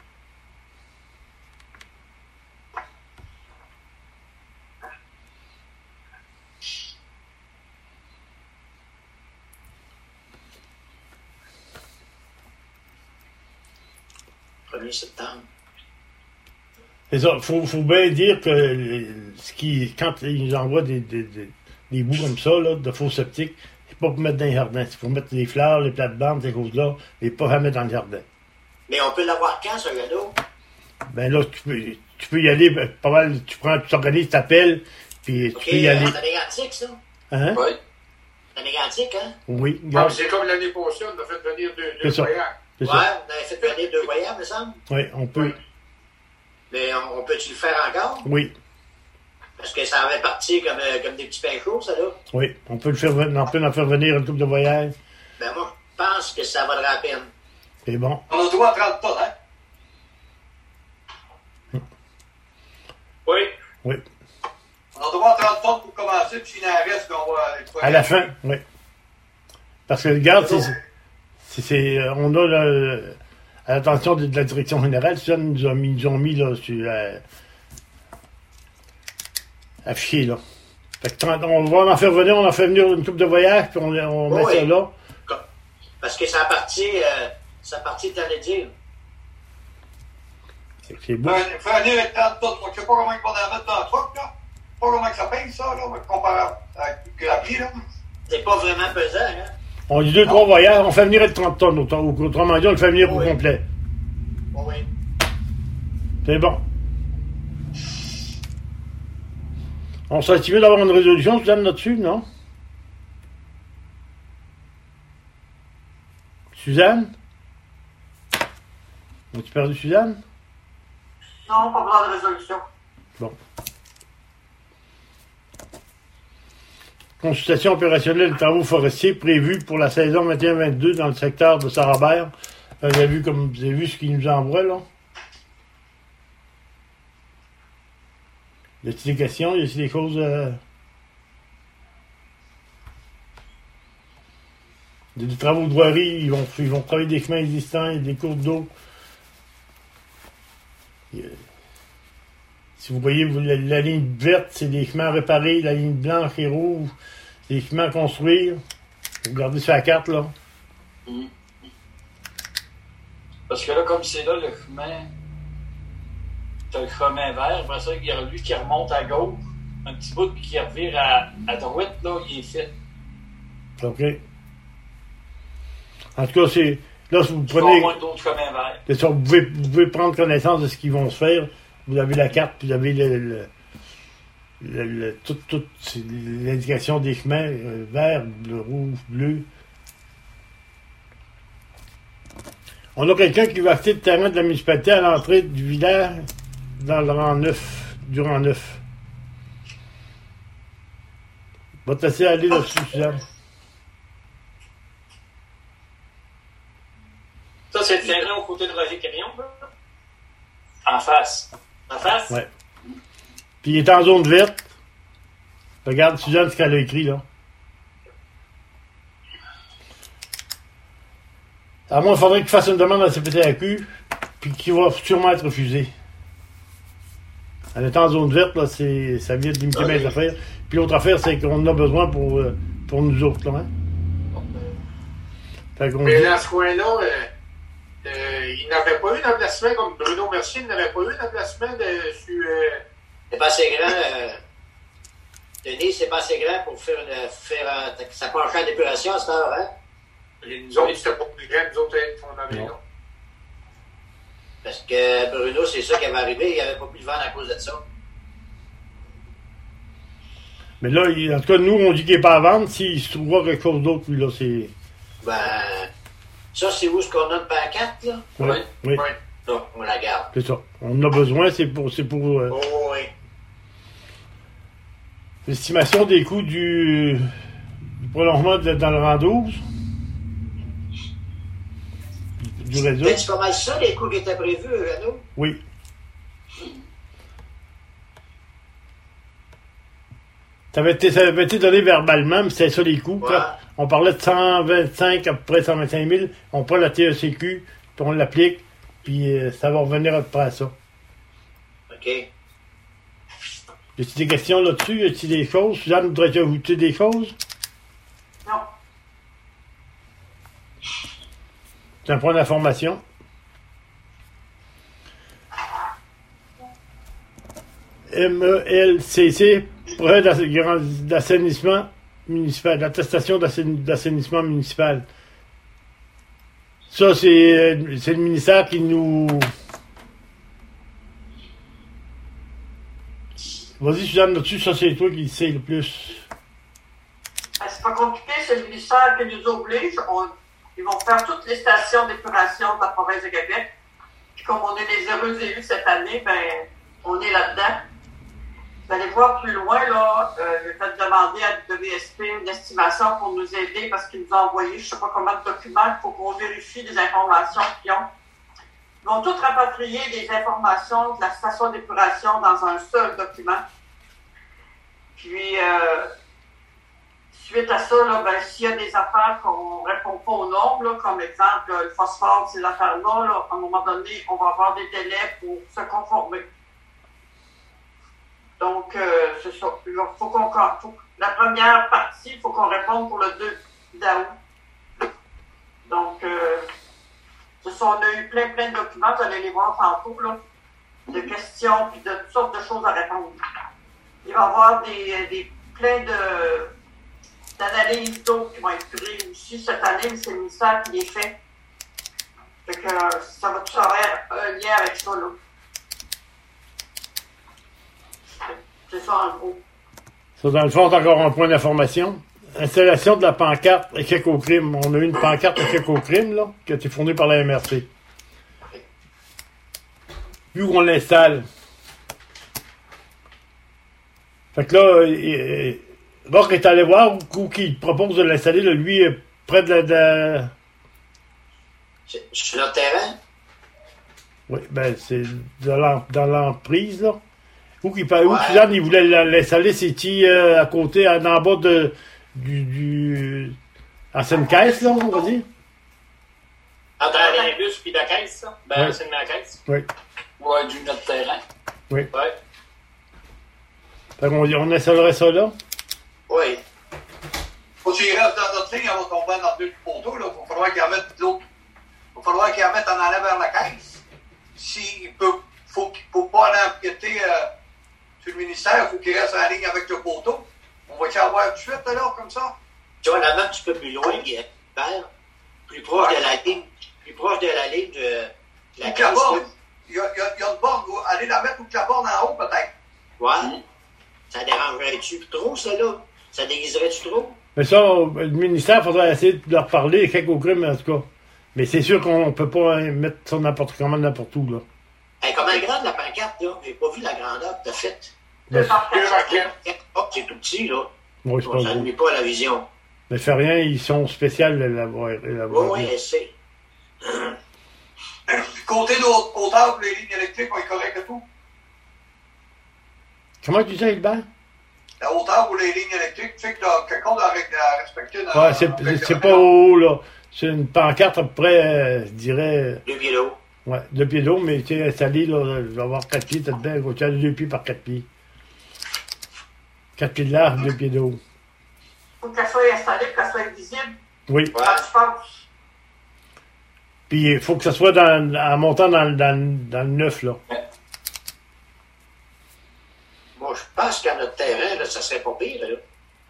Septembre. C'est ça. Faut bien dire que quand ils nous envoient des bouts comme ça, là, de faux septiques, c'est pas pour mettre dans les jardins. C'est pour mettre les fleurs, les plates-bandes, ces choses-là, mais pas jamais dans le jardin. Mais on peut l'avoir quand, ce gars-là? Ben là, tu peux y aller pas mal. Tu t'organises, t'appelles, puis tu peux y aller. C'est négatif, ça? Hein? Oui. C'est négatif, hein? Oui. Ah, c'est comme l'année passée, on a fait venir deux voyages. Ouais, on avait fait venir 2 voyages, me semble. Oui, on peut. Mais on peut-tu le faire encore? Oui. Parce que ça avait parti comme des petits pains chauds, ça, là. Oui, on peut en faire venir une couple de voyages. Ben moi, je pense que ça vaudra la peine. C'est bon. On a droit à 30 tonnes, hein? Oui. Oui. On a droit à 30 tonnes pour commencer, puis s'il en reste, on va aller À la fin, oui. Parce que, regarde, on a à l'attention de la direction générale, ça nous ont mis là, sur affiché, là. Fait que on va en faire venir, on en fait venir une couple de voyages, puis on met ça là. Parce que ça a parti, t'allais dire. C'est beau. Faire venir avec 30 tonnes, moi, je sais pas comment ils vont en mettre dans le truc, là. Pas comment ça paye, ça, là, comparé avec la prix, là. C'est pas vraiment pesant, hein? On dit 2-3 voyages, on fait venir avec 30 tonnes, autrement dit, on le fait venir au complet. Oui. C'est bon. On serait estimé d'avoir une résolution, Suzanne, là-dessus, non? Suzanne? As-tu perdu Suzanne? Non, pas besoin de résolution. Bon. Consultation opérationnelle des travaux forestiers prévus pour la saison 21-22 dans le secteur de Sarabert Vous avez vu ce qu'il nous envoie, là? Y a-t-il des questions? Y a-t-il des choses... Il y a des travaux de voirie, ils vont travailler des chemins existants, il y a des cours d'eau. Si vous voyez la ligne verte, c'est des chemins à réparer, la ligne blanche et rouge, c'est des chemins à construire. Vous regardez sur la carte, là. Parce que là, comme c'est là, le chemin, t'as le chemin vert, après ça, il y a lui qui remonte à gauche, un petit bout, puis qui revire à droite, là, il est fait. OK. En tout cas, c'est... Là, si vous Il prenez... faut avoir d'autres chemins verts. C'est ça, vous pouvez prendre connaissance de ce qu'ils vont se faire. Vous avez la carte, puis vous avez toute l'indication des chemins, vert, bleu, rouge, bleu. On a quelqu'un qui va acheter le terrain de la municipalité à l'entrée du village dans le rang 9, du rang 9. Va te laisser aller là-dessus, Suzanne. Ça, c'est le terrain aux côtés de Roger Quirion, là? En face. En face? Ouais. Puis il est en zone verte. Regarde, Suzanne, ce qu'elle a écrit, là. À moi, il faudrait qu'il fasse une demande à la CPTAQ, puis qui va sûrement être refusée. Elle est en zone verte, là, ça vient de limiter mes affaires. Puis l'autre affaire, c'est qu'on en a besoin pour nous autres, là, hein. Mais dans ce coin-là, il n'avait pas eu d'emplacement comme Bruno Mercier, il n'avait pas eu d'emplacement sur... C'est pas assez grand. Denis, c'est pas assez grand pour faire ça penche à d'épuration à cette heure, hein? Nous autres, c'était pas plus grand, nous autres, on avait là. Parce que Bruno, c'est ça qui avait arrivé, il n'avait pas pu le vendre à cause de ça. Mais là, en tout cas, nous, on dit qu'il n'est pas à vendre. S'il se trouvera quelque chose d'autre, lui, là, c'est... Ça, c'est où ce qu'on a de pancarte, là? Oui. Oui. Non, on la garde. C'est ça. On en a besoin, c'est pour Oh, oui. l'estimation des coûts du prolongement dans le rang 12. Du réseau. C'est pas mal ça, les coûts qui étaient prévus, Renaud? Oui. Ça avait été donné verbalement, mais c'était ça les coûts. Ouais. On parlait de 125, à peu près 125 000. On prend la TECQ, puis on l'applique, puis ça va revenir à peu près à ça. OK. Y a-t-il des questions là-dessus? Y a-t-il des choses? Suzanne, voudrais-tu ajouter des choses? Non. C'est un point d'information. MELCC, projet d'assainissement municipal, l'attestation d'assainissement municipal. Ça, c'est le ministère qui nous... Vas-y, Suzanne, là-dessus, ça, c'est toi qui le sais le plus. C'est pas compliqué, c'est le ministère qui nous oblige. Ils vont faire toutes les stations d'épuration de la province de Québec. Puis comme on est les heureux élus cette année, ben on est là-dedans. Vous allez voir plus loin, là, j'ai fait demander à WSP une estimation pour nous aider parce qu'ils nous ont envoyé je ne sais pas combien de documents, il faut qu'on vérifie les informations qu'ils ont. Ils vont tous rapatrier les informations de la station d'épuration dans un seul document. Puis, suite à ça, là, ben, s'il y a des affaires qu'on ne répond pas aux normes, là, comme exemple le phosphore, ces affaires-là, là, à un moment donné, on va avoir des délais pour se conformer. Donc, c'est ça. La première partie, il faut qu'on réponde pour le 2 d'août. Donc, c'est ça, on a eu plein de documents, vous allez les voir tantôt, là, de questions puis de toutes sortes de choses à répondre. Il va y avoir plein d'analyses d'eau qui vont être prises aussi cette année, mais c'est le ministère qui les fait. Fait que ça va tout avoir un lien avec ça, là. C'est ça, en gros. Ça, dans le fond, c'est encore un point d'information. Installation de la pancarte échec au crime. On a eu une pancarte échec au crime, là, qui a été fournie par la MRC. Puis où on l'installe. Fait que là, Rock est allé voir où qu'il propose de l'installer, là, lui, près de la... Sur notre terrain? Oui, ben c'est dans l'emprise, là. Où Suzanne, il voulait l'installer, c'est-tu à côté, en bas du ancienne caisse, là, on va dire? Entre les bus puis la caisse, ça? Ben, oui. c'est la caisse. Oui. Ouais, du notre terrain. Oui. Ouais. Fait qu'on installerait ça là? Oui. Faut qu'il reste dans notre ligne, on va tomber dans deux poteaux, là. Il va falloir qu'il en mette de l'autre. Il va falloir qu'il en mette en allant vers la caisse. S'il peut, faut pas aller empiéter sur le ministère, il faut qu'il reste en ligne avec le poteau. On va y avoir tout de suite, là, comme ça. Tu vois, là-bas, un petit peu plus loin, il y a plus proche de la ligne, de la caisse. Il y a une borne, aller la mettre toute la borne en haut, peut-être. Ouais. Ça dérangerait-tu trop, ça, là? Ça déguiserait-tu trop? Mais ça, le ministère, il faudrait essayer de leur parler, quelques crimes, en tout cas. Mais c'est sûr qu'on ne peut pas mettre ça n'importe comment, n'importe où, là. Hey, comment est grande la pancarte, là? J'ai pas vu la grandeur que t'as faite. Ben, C'est tout petit, là. oui, c'est pas Ça gros. ne nuit pas à la vision. Mais fait rien, ils sont spéciaux, l'avoir. Oui, je sais. Du côté de hauteur, les lignes électriques vont être correctes et tout. Comment tu dis, Hilbert? La hauteur pour les lignes électriques, tu sais que quelqu'un doit respecter. Ouais, c'est pas haut, là. C'est une pancarte à peu près, je dirais. 2 pieds d'eau. Ouais, 2 pieds d'eau, mais tu sais, installé, là, il va avoir 4 pieds, t'as dedans, il va faire 2 pieds par 4 pieds. 4 pieds de large, 2 pieds d'eau. Faut qu'elle soit installée, qu'elle soit visible. Oui. Ouais. Je pense. Puis il faut que ça soit en montant dans le neuf, là. Moi, je pense qu'à notre terrain, là, ça serait pas pire, là.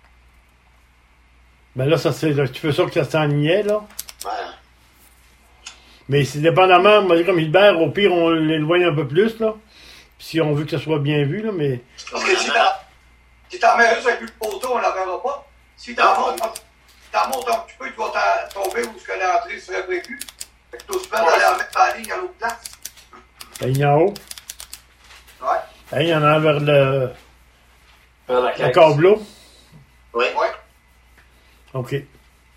Ben là, ça c'est. Tu veux ça que ça s'enlignait, là? Ouais. Mais c'est dépendamment, on va dire comme Hilbert, au pire, on l'éloigne un peu plus, là. Si on veut que ça soit bien vu, là, mais. Parce que si t'en mets juste avec le poteau, on ne la verra pas. Si t'en montes un petit peu, tu vas tomber où l'entrée serait prévue. Fait que tu vas aller la mettre en ligne à l'autre place. Ben, il y en a en haut. Ouais. Ben, il y en a vers Vers la le caisse. câbleau. Oui. Ouais. OK. Et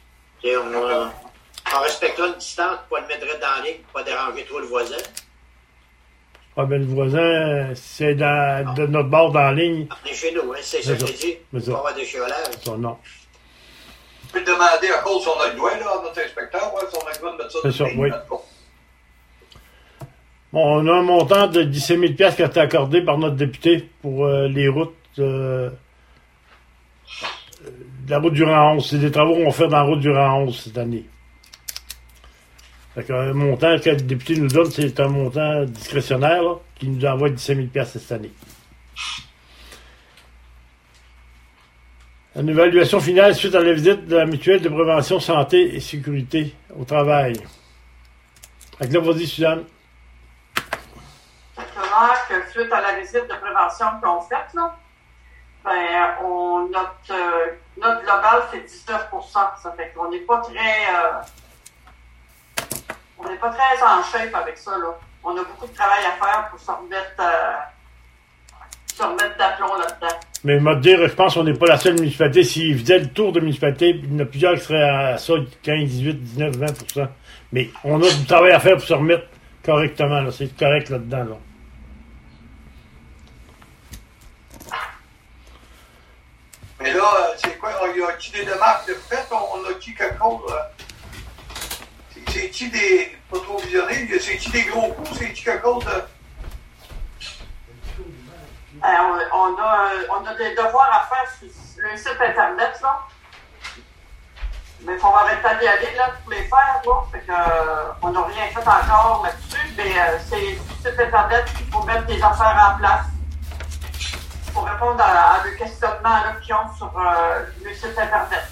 on respectera une distance pour pas le mettre dans la ligne, pour pas déranger trop le voisin. Ah, ben, le voisin, c'est de notre bord dans la ligne. On est chez nous, hein, c'est ça que j'ai dit. C'est Il ça. va y avoir des chiolages. Ça, non. Tu peux te demander à cause si on a le droit, là, à notre inspecteur, ouais, si on a le droit de mettre ça C'est dans ça, la ligne, oui. en tout cas. Bon, on a un montant de 17 000 $ qui a été accordé par notre député pour les routes de la route du rang 11. C'est des travaux qu'on va faire dans la route du rang 11 cette année. Fait qu'un montant que le député nous donne, c'est un montant discrétionnaire là, qui nous envoie 17 000 $ cette année. Une évaluation finale suite à la visite de la mutuelle de prévention santé et sécurité au travail. Fait que là, vas-y, Suzanne. Que suite à la visite de prévention qu'on fait, là, ben, notre global, c'est 19%. Ça fait qu'on n'est pas très en shape avec ça, là. On a beaucoup de travail à faire pour se remettre d'aplomb là-dedans. Mais moi, te dire, je pense qu'on n'est pas la seule municipalité. S'ils faisaient le tour de municipalité, il y en a plusieurs qui seraient à ça, 15, 18, 19, 20%. Mais on a du travail à faire pour se remettre correctement, là. C'est correct là-dedans, là. Mais là, c'est quoi? Il y a-t-il des démarches de fait? On a-t-il quelque chose? C'est-tu des. Pas trop visionné? C'est-tu des gros coups? C'est-tu quelque chose de. On a des devoirs à faire sur le site Internet, là. Mais il faut avoir le temps d'y aller, là, pour les faire, là. Fait que, on n'a rien fait encore là-dessus, mais c'est le site Internet qu'il faut mettre des affaires en place pour répondre à le questionnement là, qu'ils ont sur le site Internet.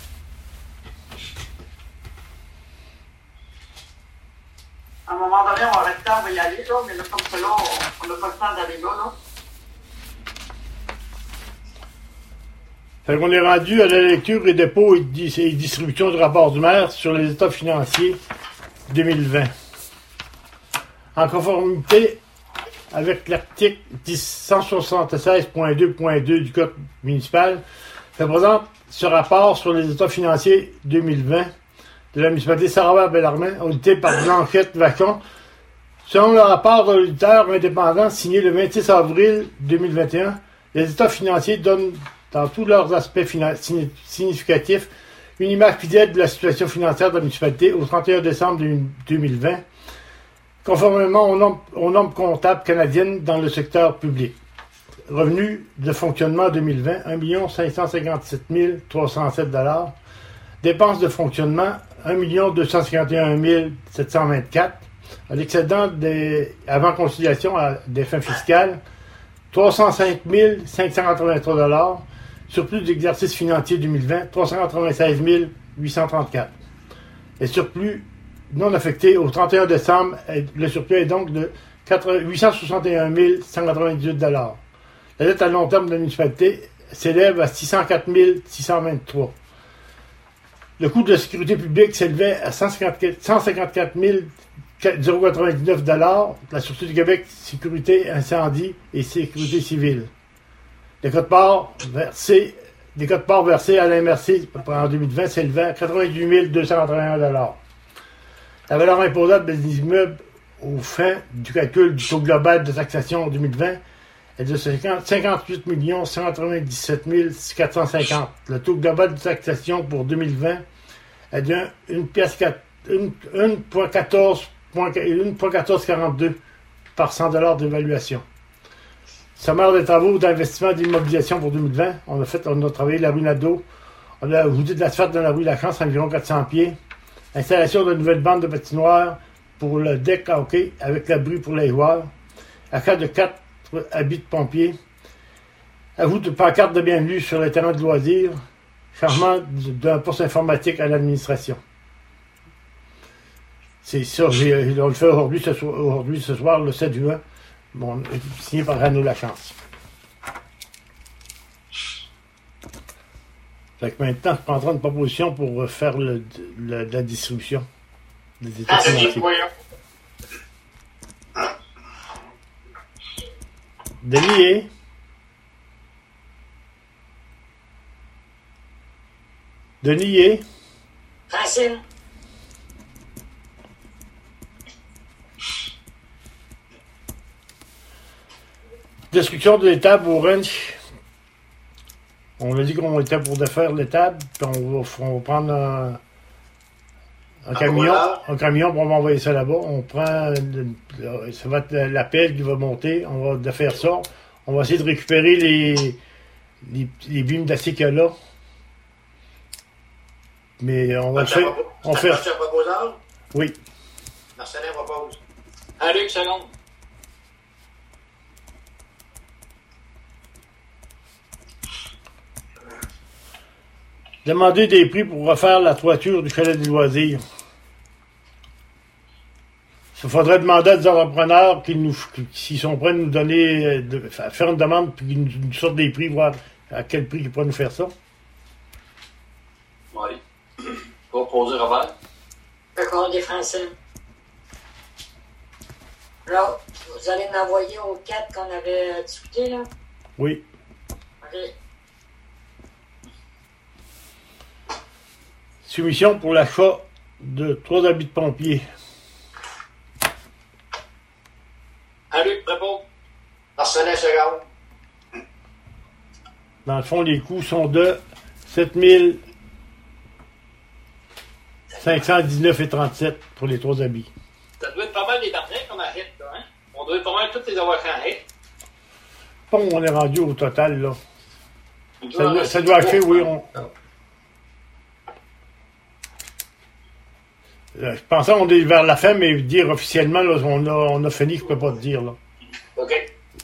À un moment donné, on va arrêter, on va y aller, là, mais là, comme ça, là, on n'a pas le temps d'aller là. Fait qu'on est rendu à la lecture et dépôt et distribution du rapport du maire sur les états financiers 2020. En conformité avec l'article 176.2.2 du Code municipal, ça présente ce rapport sur les états financiers 2020 de la municipalité Saint-Robert-Bellarmine, audité par Blanchette Vachon. Selon le rapport de l'auditeur indépendant signé le 26 avril 2021, les états financiers donnent, dans tous leurs aspects significatifs, une image fidèle de la situation financière de la municipalité au 31 décembre 2020, conformément aux normes comptables canadiennes dans le secteur public. Revenus de fonctionnement 2020, 1 557 307 $. Dépenses de fonctionnement, 1 251 724 $. L'excédent avant conciliation à des fins fiscales, 305 583 $. Surplus d'exercice financier 2020, 396 834 $. Les surplus non affectés au 31 décembre, le surplus est donc de 861 198 $. La dette à long terme de la municipalité s'élève à 604 623 $. Le coût de la sécurité publique s'élevait à 154 099 $. La Sûreté du Québec, sécurité, incendie et sécurité civile. Les cotes-parts versées à l'MRC en 2020 s'élevaient à 88 281 $. La valeur imposable des immeubles aux fins du calcul du taux global de taxation en 2020 est de 58 197 450 $. Le taux global de taxation pour 2020 est de 1,1442 par 100 $ d'évaluation. Sommaire des travaux d'investissement d'immobilisation pour 2020. On a travaillé la rue Nadeau. On a ajouté de l'asphalte dans la rue Lachance, environ 400 pieds. Installation de nouvelles bandes de patinoires pour le deck hockey avec l'abri pour les joueurs. Achat de 4 habits de pompiers. Ajout de pancartes de bienvenue sur le terrain de loisirs. Changement d'un poste informatique à l'administration. C'est ça, on le fait aujourd'hui, ce soir, le 7 juin. Bon, signé par Renaud Lachance. Fait que maintenant, je prendrai une proposition pour faire la distribution des états financiers. Denis, Denis, Francine. Destruction de l'étable au ranch. On a dit qu'on était pour défaire l'étable, puis on va prendre un camion, puis on va envoyer ça là-bas. On prend, ça va être la pelle qui va monter, on va défaire ça. On va essayer de récupérer les bimes d'acier qu'il y a là. Mais on va le faire. On fait. Oui. Marcelin propose. Allez, une seconde. Demander des prix pour refaire la toiture du chalet des loisirs. Il faudrait demander à des entrepreneurs s'ils sont prêts à nous donner, à faire une demande, puis qu'ils nous sortent des prix, voir à quel prix ils pourraient nous faire ça. Oui. Proposer Robert. D'accord, des Français. Là, vous allez m'envoyer aux 4 qu'on avait discuté, là? Oui. OK. Soumission pour l'achat de 3 habits de pompiers. Allez, réponds. Marcelin seconde. Dans le fond, les coûts sont de 7 519,37 pour les 3 habits. Ça doit être pas mal des derniers qu'on a hit, là, hein? On doit être pas mal toutes les avoir fait en hit. Bon, on est rendu au total, là. Ça doit acheter, oui. Je pensais qu'on est vers la fin, mais dire officiellement, là, on a fini, je ne peux pas te dire. Là. OK.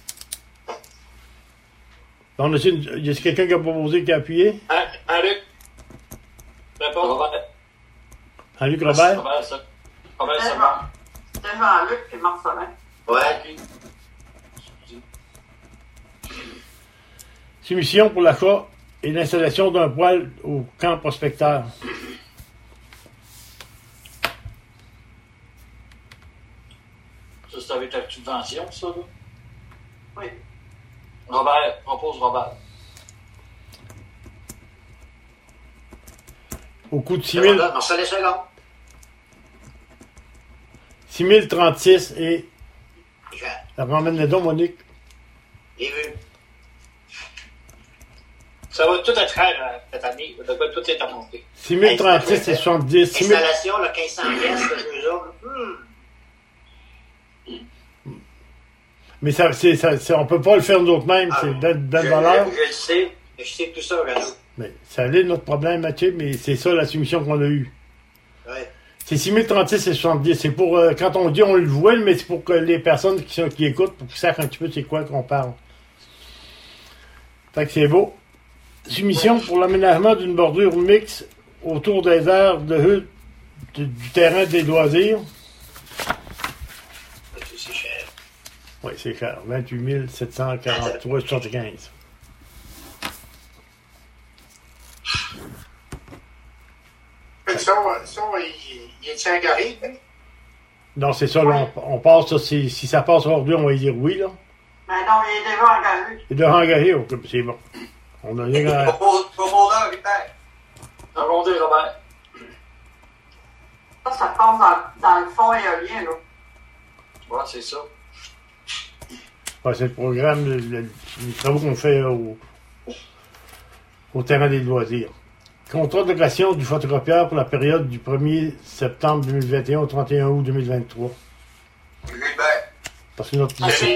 Y a quelqu'un qui a proposé, qui a appuyé? Luc. Réponds. Robert. Luc Robert? Robert, ça. Robert, ça. C'était Jean-Luc et Marcelin. Ouais. Soumission pour l'achat et l'installation d'un poêle au camp prospecteur. Ça, c'est avec la subvention, ça, là? Oui. Robert, propose Robert. Au coût de 6 000. Marcelin seconde. 6036 et... Je Ramène le don, Monique. l'ai vu. Ça va tout être cher cette année. Ça va tout être monté. 6036 et 70. 6000... Installation, là, 1500 pièces, le deux autres. Mais ça, on peut pas le faire nous-mêmes, c'est belle valeur. Je le sais. Je sais tout ça, Renaud. Mais ça allait notre problème, Mathieu, mais c'est ça la soumission qu'on a eue. Ouais. C'est 6036 et 70. C'est pour, quand on dit on le voit, mais c'est pour que les personnes qui écoutent, pour qu'ils sachent un petit peu c'est quoi qu'on parle. Fait que c'est beau. Soumission pour l'aménagement d'une bordure mixte autour des aires de hutte du terrain des loisirs. C'est cher. Oui, c'est cher. 28 743,75. Ça, il est engaré, hein? Non, c'est ça, là, on passe, ça, si ça passe aujourd'hui, on va dire oui, là. Mais non, il est déjà engagé. Il est déjà engagé, ok, c'est bon. On a rien à... Commandant, Ripper. Regardez, Robert. Ça passe dans le fond éolien, là. Ouais, c'est ça. Ouais, c'est le programme, les travaux qu'on fait au terrain des loisirs. Contrat de location du photocopieur pour la période du 1er septembre 2021 au 31 août 2023. Ripper. Parce que notre...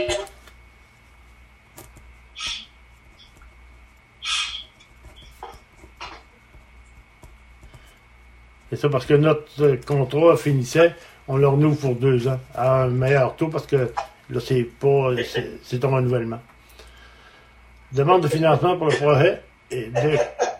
C'est ça, parce que notre contrat finissait, on le renouvelle pour 2 ans, à un meilleur taux, parce que là, c'est un renouvellement. Demande de financement pour le projet et de...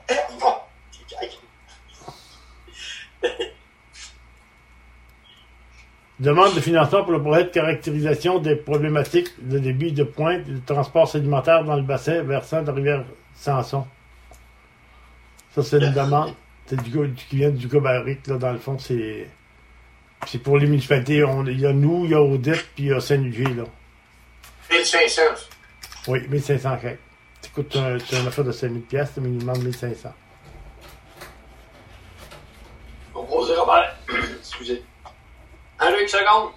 Demande de financement pour le projet de caractérisation des problématiques de débit de pointe et de transport sédimentaire dans le bassin versant de la rivière Samson. Ça, c'est une demande. C'est qui vient du Cobaric, là, dans le fond, c'est pour les municipalités. Il y a nous, il y a Odette, puis il y a Saint-Lugier, là. 1500. Oui, 1500 chèques. Ça coûte c'est une affaire de 5000 piastres, mais il nous demande 1500. Composé, Robert. Excusez. Allô, une seconde.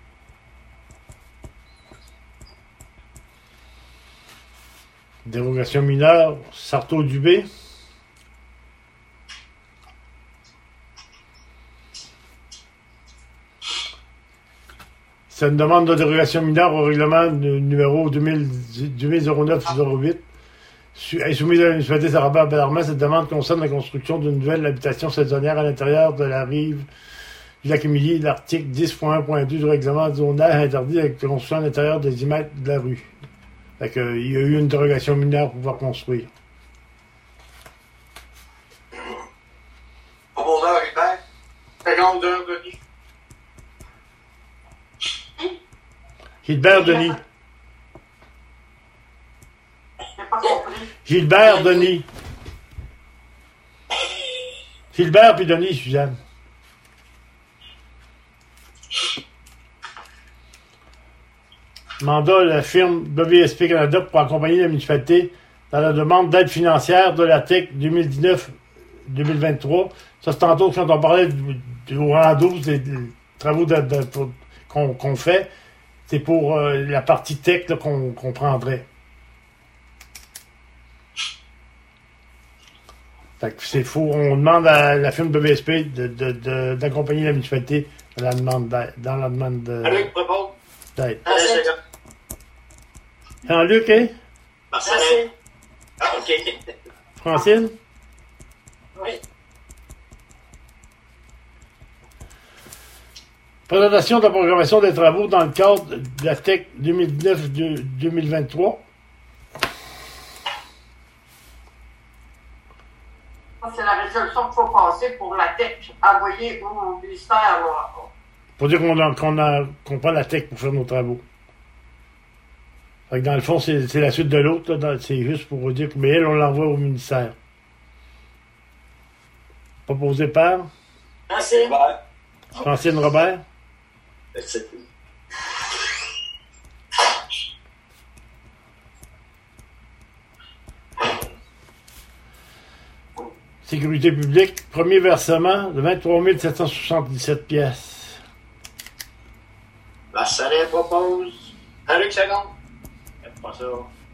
Dérogation mineure, Sarteau-Dubé. C'est une demande de dérogation mineure au règlement numéro 2009-08. Soumise à la municipalité Sarabas-Bellarmine, cette demande concerne la construction d'une nouvelle habitation saisonnière à l'intérieur de la rive du lac Émilie. L'article 10.1.2 du règlement zonage interdit la construction à l'intérieur des 10 mètres de la rue. Fait que, il y a eu une dérogation mineure pour pouvoir construire. Commandant, Ripper. 52, Denis. Gilbert Denis. J'ai pas compris. Gilbert Denis. Gilbert puis Denis, Suzanne. Mandat la firme WSP Canada pour accompagner la municipalité dans la demande d'aide financière de la TEC 2019-2023. Ça, c'est tantôt quand on parlait au rang 12 des travaux qu'on fait. C'est pour la partie tech là, qu'on prendrait. Fait que c'est faux. On demande à la firme WSP d'accompagner la municipalité dans la demande d'aide. Allô, propose. D'aide. Seconde. Jean-Luc, hein? Marcelin. Ah, OK. Francine? Oui. Présentation de la programmation des travaux dans le cadre de la TEC 2019-2023. Ça, c'est la résolution qu'il faut passer pour la TEC, envoyée au ministère. Là. Pour dire qu'on prend la TEC pour faire nos travaux. Fait que dans le fond, c'est la suite de l'autre. C'est juste pour dire que mais elle, on l'envoie au ministère. Proposé par Francine. Robert. Francine Robert. C'est tout. Sécurité publique, premier versement de 23 777 pièces. Pas ça.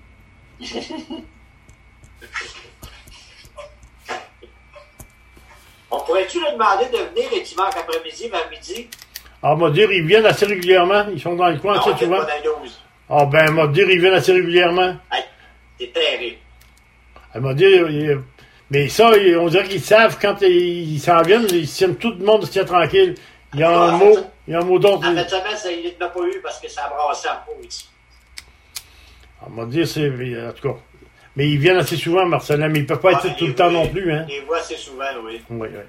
On pourrait-tu lui demander de venir les dimanches après-midi, vers midi? Ah, m'a dire, ils viennent assez régulièrement. Ils sont dans le coin, Non, assez on fait souvent. pas dans le 12. Ah, ben, m'a dire, ils viennent assez régulièrement. Hey, c'est terrible. Elle m'a dit, mais ça, on dirait qu'ils savent quand ils s'en viennent, ils tiennent tout le monde se tient tranquille. Il y a un mot d'ordre. En fait, semaine, ça, il n'a pas eu parce que ça a brassé en peau ici. Elle m'a dit, c'est, en tout cas. Mais ils viennent assez souvent, Marcelin, mais ils peuvent pas être tout le temps non plus, hein. Ils voient assez souvent, oui. Oui, oui.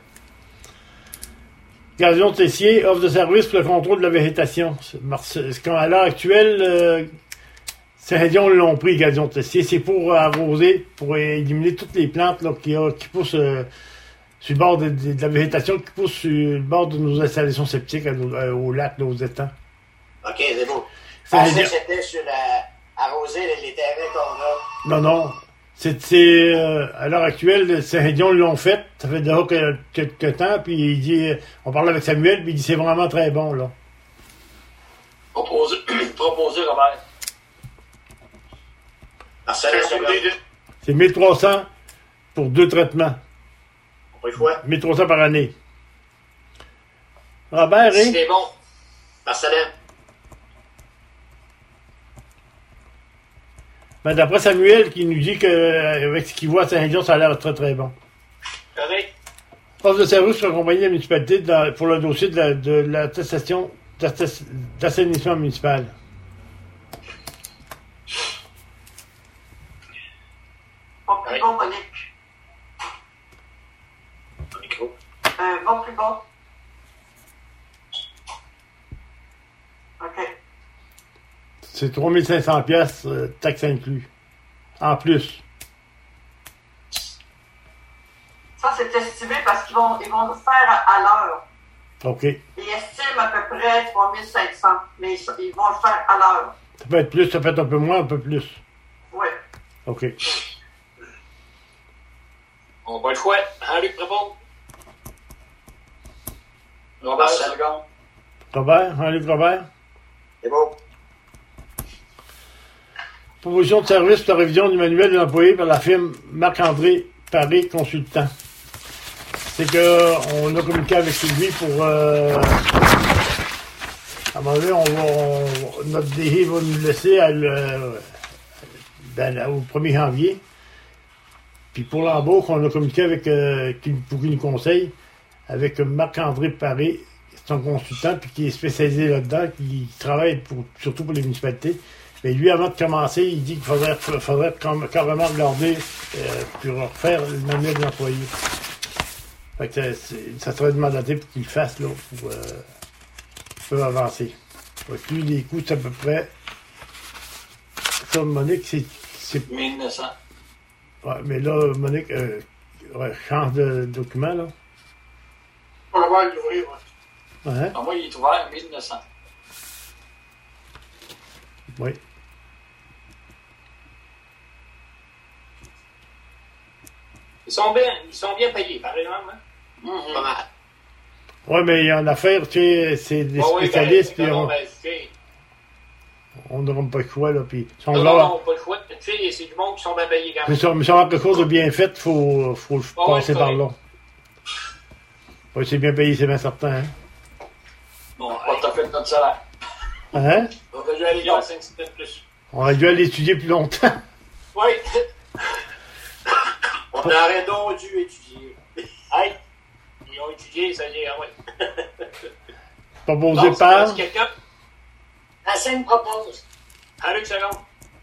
Gazon Tessier offre de service pour le contrôle de la végétation. À l'heure actuelle, Saint-Dion l'ont pris, Gazon Tessier. C'est pour arroser, pour éliminer toutes les plantes là, qui poussent sur le bord de la végétation, qui poussent sur le bord de nos installations septiques au lac, là, aux étangs. OK, c'est beau. Saint-Dion- C'était sur arroser les terrains qu'on a. Non. À l'heure actuelle, Saint-Dion l'ont fait. Ça fait déjà quelques temps. Puis il dit, on parlait avec Samuel, puis il dit c'est vraiment très bon, là. Proposer, Robert. Marcelin, c'est bon. C'est 1300 pour 2 traitements. Pas le choix. 1300 par année. Robert, hein? C'est bon. Marcelin. Ben, d'après Samuel, qui nous dit qu'avec ce qu'il voit à Saint-Dion, ça a l'air très très bon. Correct. Offre de service pour accompagner la municipalité pour le dossier de l'attestation d'assainissement municipal. Pas plus bon, Monique. Au micro. Pas plus bon. OK. C'est 3500 pièces taxes inclus. En plus. Ça, c'est estimé parce qu'ils vont le faire à l'heure. OK. Ils estiment à peu près 3500, mais ils vont le faire à l'heure. Ça peut être plus, ça peut être un peu moins, un peu plus. Oui. OK. On va le choix. Hein, Luc Prévost? Robert, seconde. Robert, Jean-Luc Robert. C'est beau. Proposition de service pour la révision du manuel de l'employé par la firme Marc-André Paré Consultant. C'est qu'on a communiqué avec lui pour... à un moment donné, notre DG va nous laisser au 1er janvier. Puis pour l'embauche, on a communiqué avec pour qu'il nous conseille avec Marc-André Paré, c'est un consultant puis qui est spécialisé là-dedans, qui travaille surtout pour les municipalités. Mais lui, avant de commencer, il dit qu'il faudrait carrément regarder pour refaire le manuel de l'employé. Fait que ça serait demandaté pour qu'il le fasse là, pour avancer. Fait que lui, les coûts, c'est à peu près. Ça, Monique, c'est 1900. Ouais, mais là, Monique, change de document, là. On va voir l'ouvrir, ouais. Hein? Ah, moi, il est ouvert 1900. Oui. Ils sont bien payés, par exemple. Hein? Pas mal. Oui, mais il y a une affaire, tu sais, c'est des spécialistes, puis on n'aura pas le choix, là, puis... Non, pas le choix. Tu sais, c'est du monde qui sont bien payés quand même. Mais si on a quelque chose de bien fait, il faut passer par là. Oui, c'est bien payé, c'est bien certain, hein? Bon, on t'a fait notre salaire. Hein? On va dû aller dans 5 minutes plus. On a dû aller étudier plus longtemps. Oui. On aurait donc dû étudier. Hey, ils ont étudié, ça dit, ah ouais. Proposé par... quelqu'un. La scène propose. Allez, une seconde.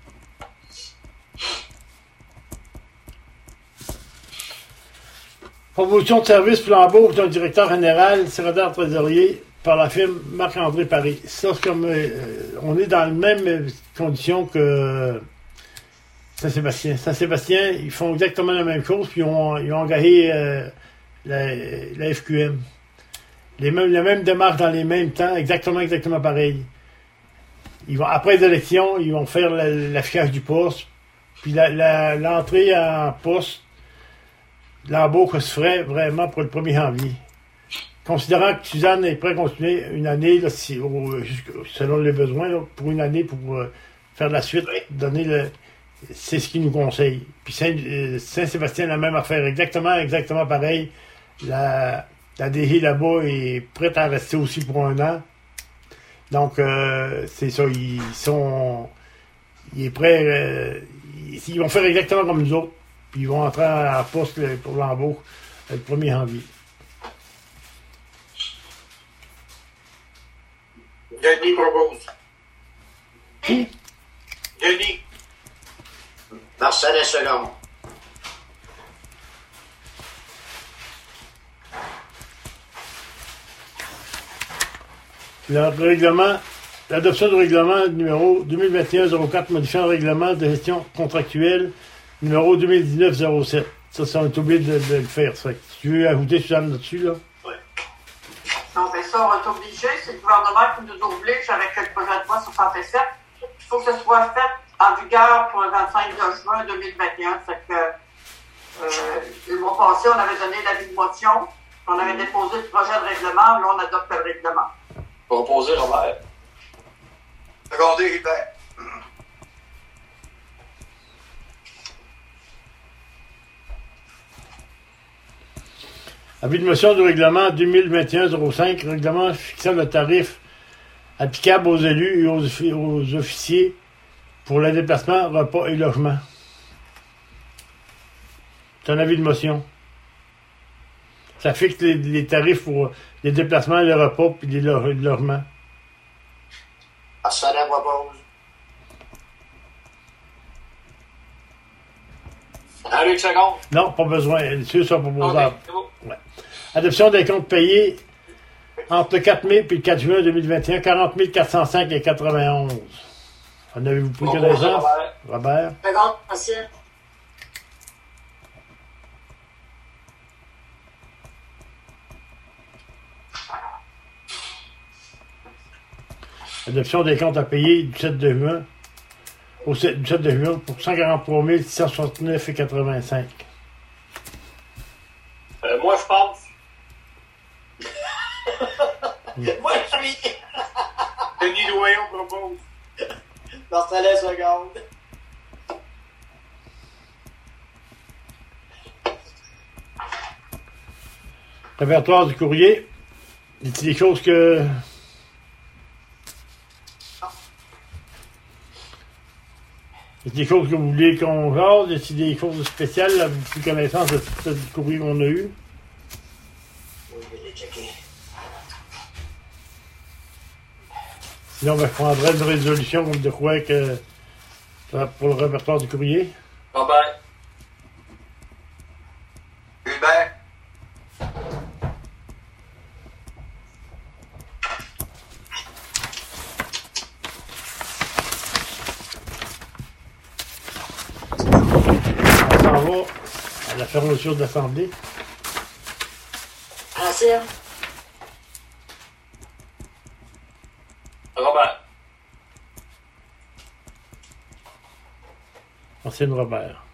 Proposition de service pour l'embauche d'un directeur général, secrétaire trésorier, par la firme Marc-André Paré. Ça, c'est comme... on est dans les mêmes conditions que Saint-Sébastien. Saint-Sébastien, ils font exactement la même chose, puis ils ont engagé la FQM. La même démarche dans les mêmes temps, exactement pareil. Après les élections, ils vont faire l'affichage du poste, puis l'entrée en poste, l'embauche se ferait vraiment pour le 1er janvier. Considérant que Suzanne est prête à continuer une année, là, selon les besoins, là, pour une année, pour faire la suite, donner le... C'est ce qu'il nous conseille. Puis Saint-Sébastien, la même affaire, exactement pareil. La DG là-bas est prête à rester aussi pour 1 an. Donc, c'est ça, il est prêt, ils vont faire exactement comme nous autres. Puis ils vont entrer en poste pour l'embauche le 1er janvier. Denis propose. Qui? Denis. Marcel Second. L'adoption du règlement numéro 2021-04 modifiant le règlement de gestion contractuelle numéro 2019-07. Ça, on est obligé de le faire. Ça. Tu veux ajouter, Suzanne, là-dessus, là? Oui. Non, mais ça, on est obligé. C'est le gouvernement qui nous oblige avec le projet de loi 67. Il faut que ce soit fait en vigueur pour le 25 juin 2021. Fait que, le mois passé, on avait donné l'avis de motion. On avait déposé le projet de règlement. Là, on adopte le règlement. Proposer, Robert. Secondé, Gilbert. Avis de motion du règlement 2021-05, règlement fixant le tarif applicable aux élus et aux officiers pour le déplacement, repas et logement. C'est un avis de motion. Ça fixe les tarifs pour les déplacements, les repas et les logements. Marcel propose. Avec seconde. Non, pas besoin. Ceux sont proposables. Okay, c'est bon. Ouais. Adoption des comptes payés entre le 4 mai et le 4 juin 2021, 40 405 et 91. En avez-vous pris connaissance? Robert? Seconde, Marcel. Adoption des comptes à payer du 7 de juin du 7 de juin pour 143 669,85. Moi, je pense. Moi, je suis. Denis Doyon propose. Marcel Second. Répertoire du courrier. Y a-t-il des choses que... Y a-t-il des choses que vous voulez qu'on jase? Y a-t-il des choses spéciales? Avez-vous pris connaissance de tout le courrier qu'on a eu? Oui, je vais les checker. Sinon, ben, je prendrais une résolution comme de quoi que... pour le répertoire du courrier. Robert. Gilbert. On s'en va à la fermeture de l'Assemblée. Marcel. Robert. Ancienne Robert.